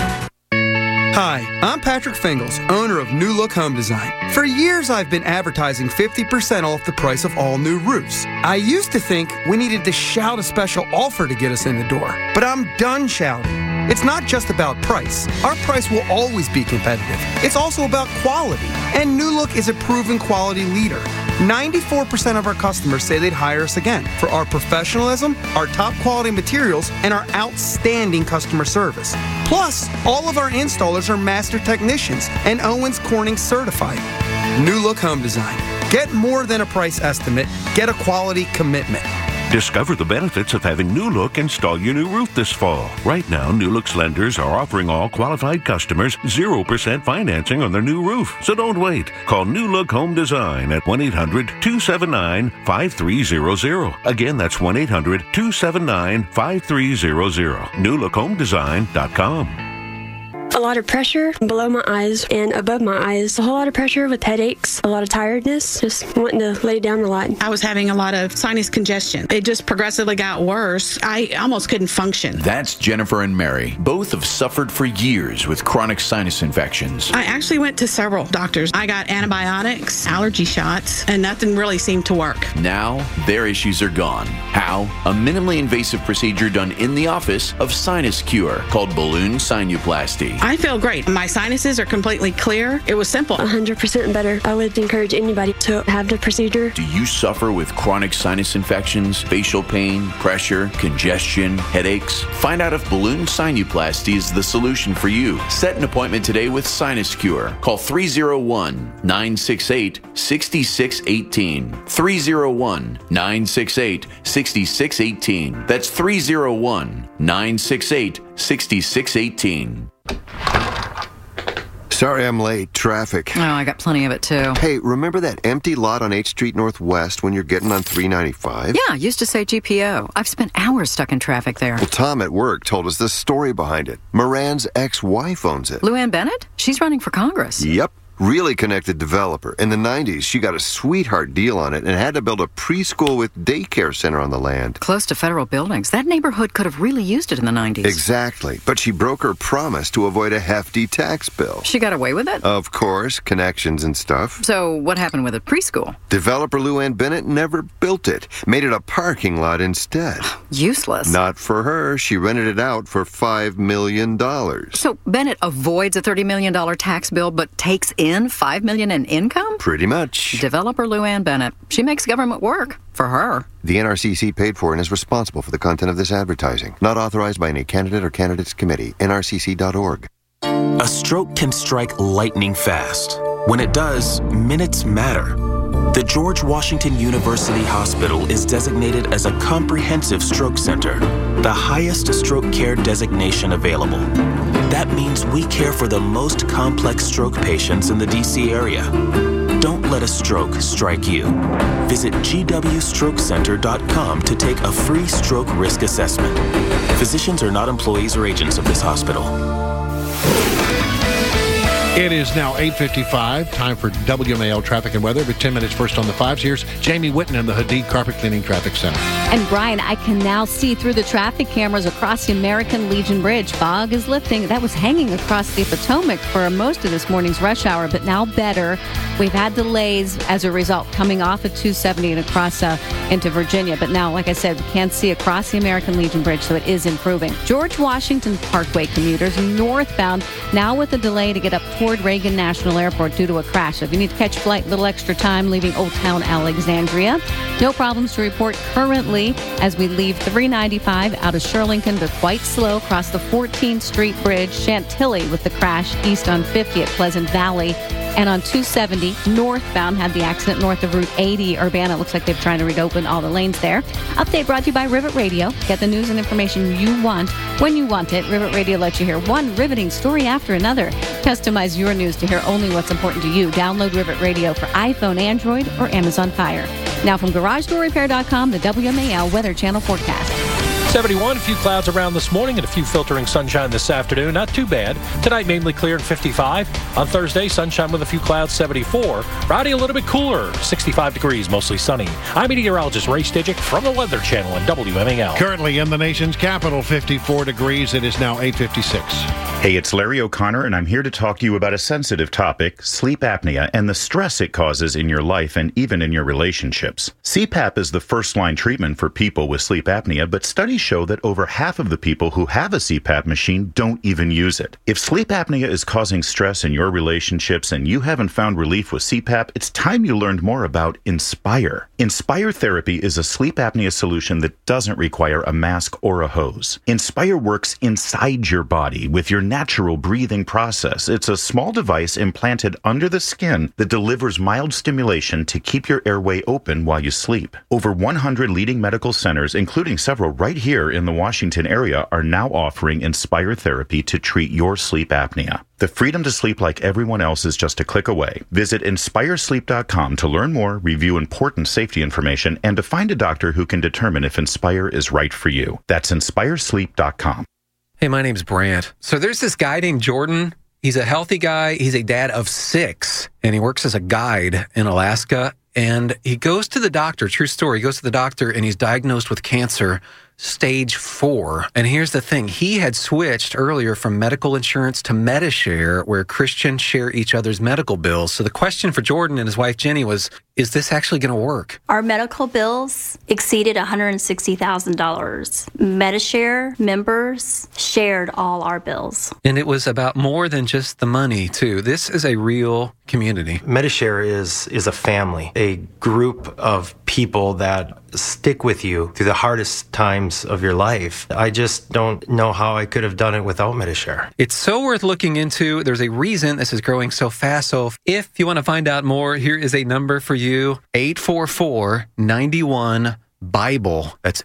Hi, I'm Patrick Fingles, owner of New Look Home Design. For years, I've been advertising 50% off the price of all new roofs. I used to think we needed to shout a special offer to get us in the door, but I'm done shouting. It's not just about price. Our price will always be competitive. It's also about quality, and New Look is a proven quality leader. 94% of our customers say they'd hire us again for our professionalism, our top quality materials, and our outstanding customer service. Plus, all of our installers are master technicians and Owens Corning certified. New Look Home Design. Get more than a price estimate. Get a quality commitment. Discover the benefits of having New Look install your new roof this fall. Right now, New Look's lenders are offering all qualified customers 0% financing on their new roof. So don't wait. Call New Look Home Design at 1-800-279-5300. Again, that's 1-800-279-5300. NewLookHomeDesign.com. A lot of pressure below my eyes and above my eyes. A whole lot of pressure with headaches, a lot of tiredness, just wanting to lay down a lot. I was having a lot of sinus congestion. It just progressively got worse. I almost couldn't function. That's Jennifer and Mary. Both have suffered for years with chronic sinus infections. I actually went to several doctors. I got antibiotics, allergy shots, and nothing really seemed to work. Now, their issues are gone. How? A minimally invasive procedure done in the office of Sinus Cure called balloon sinuplasty. I feel great. My sinuses are completely clear. It was simple. 100% better. I would encourage anybody to have the procedure. Do you suffer with chronic sinus infections, facial pain, pressure, congestion, headaches? Find out if balloon sinuplasty is the solution for you. Set an appointment today with Sinus Cure. Call 301-968-6618. 301-968-6618. That's 301-968-6618. Sorry I'm late. Traffic. Oh, I got plenty of it, too. Hey, remember that empty lot on 8th Street Northwest when you're getting on 395? Yeah, used to say GPO. I've spent hours stuck in traffic there. Well, Tom at work told us the story behind it. Moran's ex-wife owns it. Luann Bennett? She's running for Congress. Yep. Really connected developer. In the 90s, she got a sweetheart deal on it and had to build a preschool with daycare center on the land. Close to federal buildings. That neighborhood could have really used it in the 90s. Exactly. But she broke her promise to avoid a hefty tax bill. She got away with it? Of course. Connections and stuff. So what happened with the preschool? Developer Luann Bennett never built it. Made it a parking lot instead. Useless. Not for her. She rented it out for $5 million. So Bennett avoids a $30 million tax bill but takes in $5 million in income? Pretty much. Developer Luann Bennett. She makes government work. For her. The NRCC paid for and is responsible for the content of this advertising. Not authorized by any candidate or candidates committee. NRCC.org. A stroke can strike lightning fast. When it does, minutes matter. The George Washington University Hospital is designated as a comprehensive stroke center, the highest stroke care designation available. That means we care for the most complex stroke patients in the D.C. area. Don't let a stroke strike you. Visit gwstrokecenter.com to take a free stroke risk assessment. Physicians are not employees or agents of this hospital. It is now 8:55, time for WMAL traffic and weather. But 10 minutes first on the fives. Here's Jamie Whitten in the Hadid Carpet Cleaning Traffic Center. And Brian, I can now see through the traffic cameras across the American Legion Bridge. Fog is lifting. That was hanging across the Potomac for most of this morning's rush hour, but now better. We've had delays as a result coming off of 270 and across into Virginia. But now, like I said, we can see across the American Legion Bridge, so it is improving. George Washington Parkway commuters northbound now with a delay to get up toward Reagan National Airport due to a crash. So if you need to catch a flight, a little extra time leaving Old Town Alexandria. No problems to report currently as we leave 395 out of Shirlington, but quite slow across the 14th Street Bridge. Chantilly with the crash east on 50 at Pleasant Valley. And on 270 northbound had the accident north of Route 80 Urbana. It looks like they're trying to reopen all the lanes there. Update brought to you by Rivet Radio. Get the news and information you want when you want it. Rivet Radio lets you hear one riveting story after another. Customize your news to hear only what's important to you. Download Rivet Radio for iPhone, Android, or Amazon Fire. Now from GarageDoorRepair.com, the WMAL Weather Channel forecast. 71, a few clouds around this morning and a few filtering sunshine this afternoon. Not too bad. Tonight, mainly clear and 55. On Thursday, sunshine with a few clouds, 74. Friday, a little bit cooler, 65 degrees, mostly sunny. I'm meteorologist Ray Stidgick from the Weather Channel and WMAL. Currently in the nation's capital, 54 degrees. It is now 8:56. Hey, it's Larry O'Connor, and I'm here to talk to you about a sensitive topic, sleep apnea, and the stress it causes in your life and even in your relationships. CPAP is the first-line treatment for people with sleep apnea, but studies studies show that over half of the people who have a CPAP machine don't even use it. If sleep apnea is causing stress in your relationships and you haven't found relief with CPAP, it's time you learned more about Inspire. Inspire Therapy is a sleep apnea solution that doesn't require a mask or a hose. Inspire works inside your body with your natural breathing process. It's a small device implanted under the skin that delivers mild stimulation to keep your airway open while you sleep. Over 100 leading medical centers, including several right here in the Washington area, are now offering Inspire Therapy to treat your sleep apnea. The freedom to sleep like everyone else is just a click away. Visit InspireSleep.com to learn more, review important safety information, and to find a doctor who can determine if Inspire is right for you. That's InspireSleep.com. Hey, my name's Brant. So there's this guy named Jordan. He's a healthy guy. He's a dad of 6, and he works as a guide in Alaska. And he goes to the doctor, true story, he goes to the doctor and he's diagnosed with cancer, stage 4. And here's the thing, he had switched earlier from medical insurance to Medi-Share, where Christians share each other's medical bills. So the question for Jordan and his wife Jenny was, is this actually going to work? Our medical bills exceeded $160,000. Medi-Share members shared all our bills. And it was about more than just the money, too. This is a real community. Medi-Share is a family, a group of people that stick with you through the hardest times of your life. I just don't know how I could have done it without Medi-Share. It's so worth looking into. There's a reason this is growing so fast. So if you want to find out more, here is a number for you, 844-91-BIBLE. That's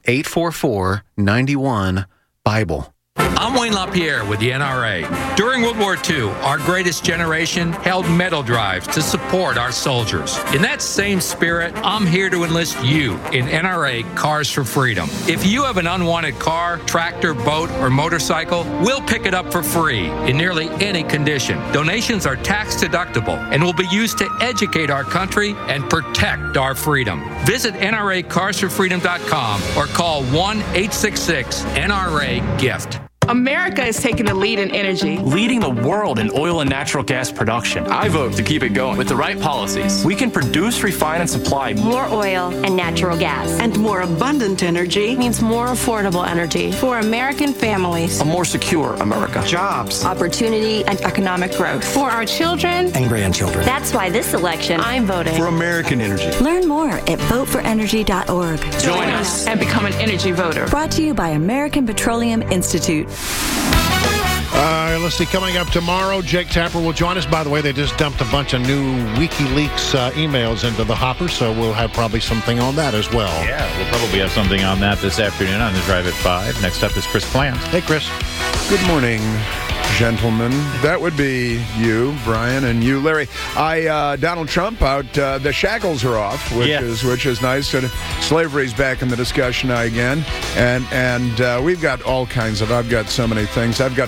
844-91-BIBLE. I'm Wayne LaPierre with the NRA. During World War II, our greatest generation held medal drives to support our soldiers. In that same spirit, I'm here to enlist you in NRA Cars for Freedom. If you have an unwanted car, tractor, boat, or motorcycle, we'll pick it up for free in nearly any condition. Donations are tax deductible and will be used to educate our country and protect our freedom. Visit NRACarsForFreedom.com or call 1-866-NRA-GIFT. America is taking the lead in energy. Leading the world in oil and natural gas production. I vote to keep it going. With the right policies, we can produce, refine, and supply more oil and natural gas. And more abundant energy means more affordable energy for American families. A more secure America. Jobs, opportunity, and economic growth. For our children and grandchildren. That's why this election, I'm voting for American energy. Learn more at voteforenergy.org. Join us and become an energy voter. Brought to you by American Petroleum Institute. Let's see, coming up tomorrow, Jake Tapper will join us. By the way, they just dumped a bunch of new WikiLeaks emails into the hopper, so we'll have probably something on that as well. Yeah, we'll probably have something on that this afternoon on the Drive at 5. Next up is Chris Plant. Hey, Chris. Good morning, gentlemen. That would be you, Brian, and you, Larry. Donald Trump out. The shackles are off, which is nice. And slavery's back in the discussion again, and we've got all kinds of. I've got so many things. I've got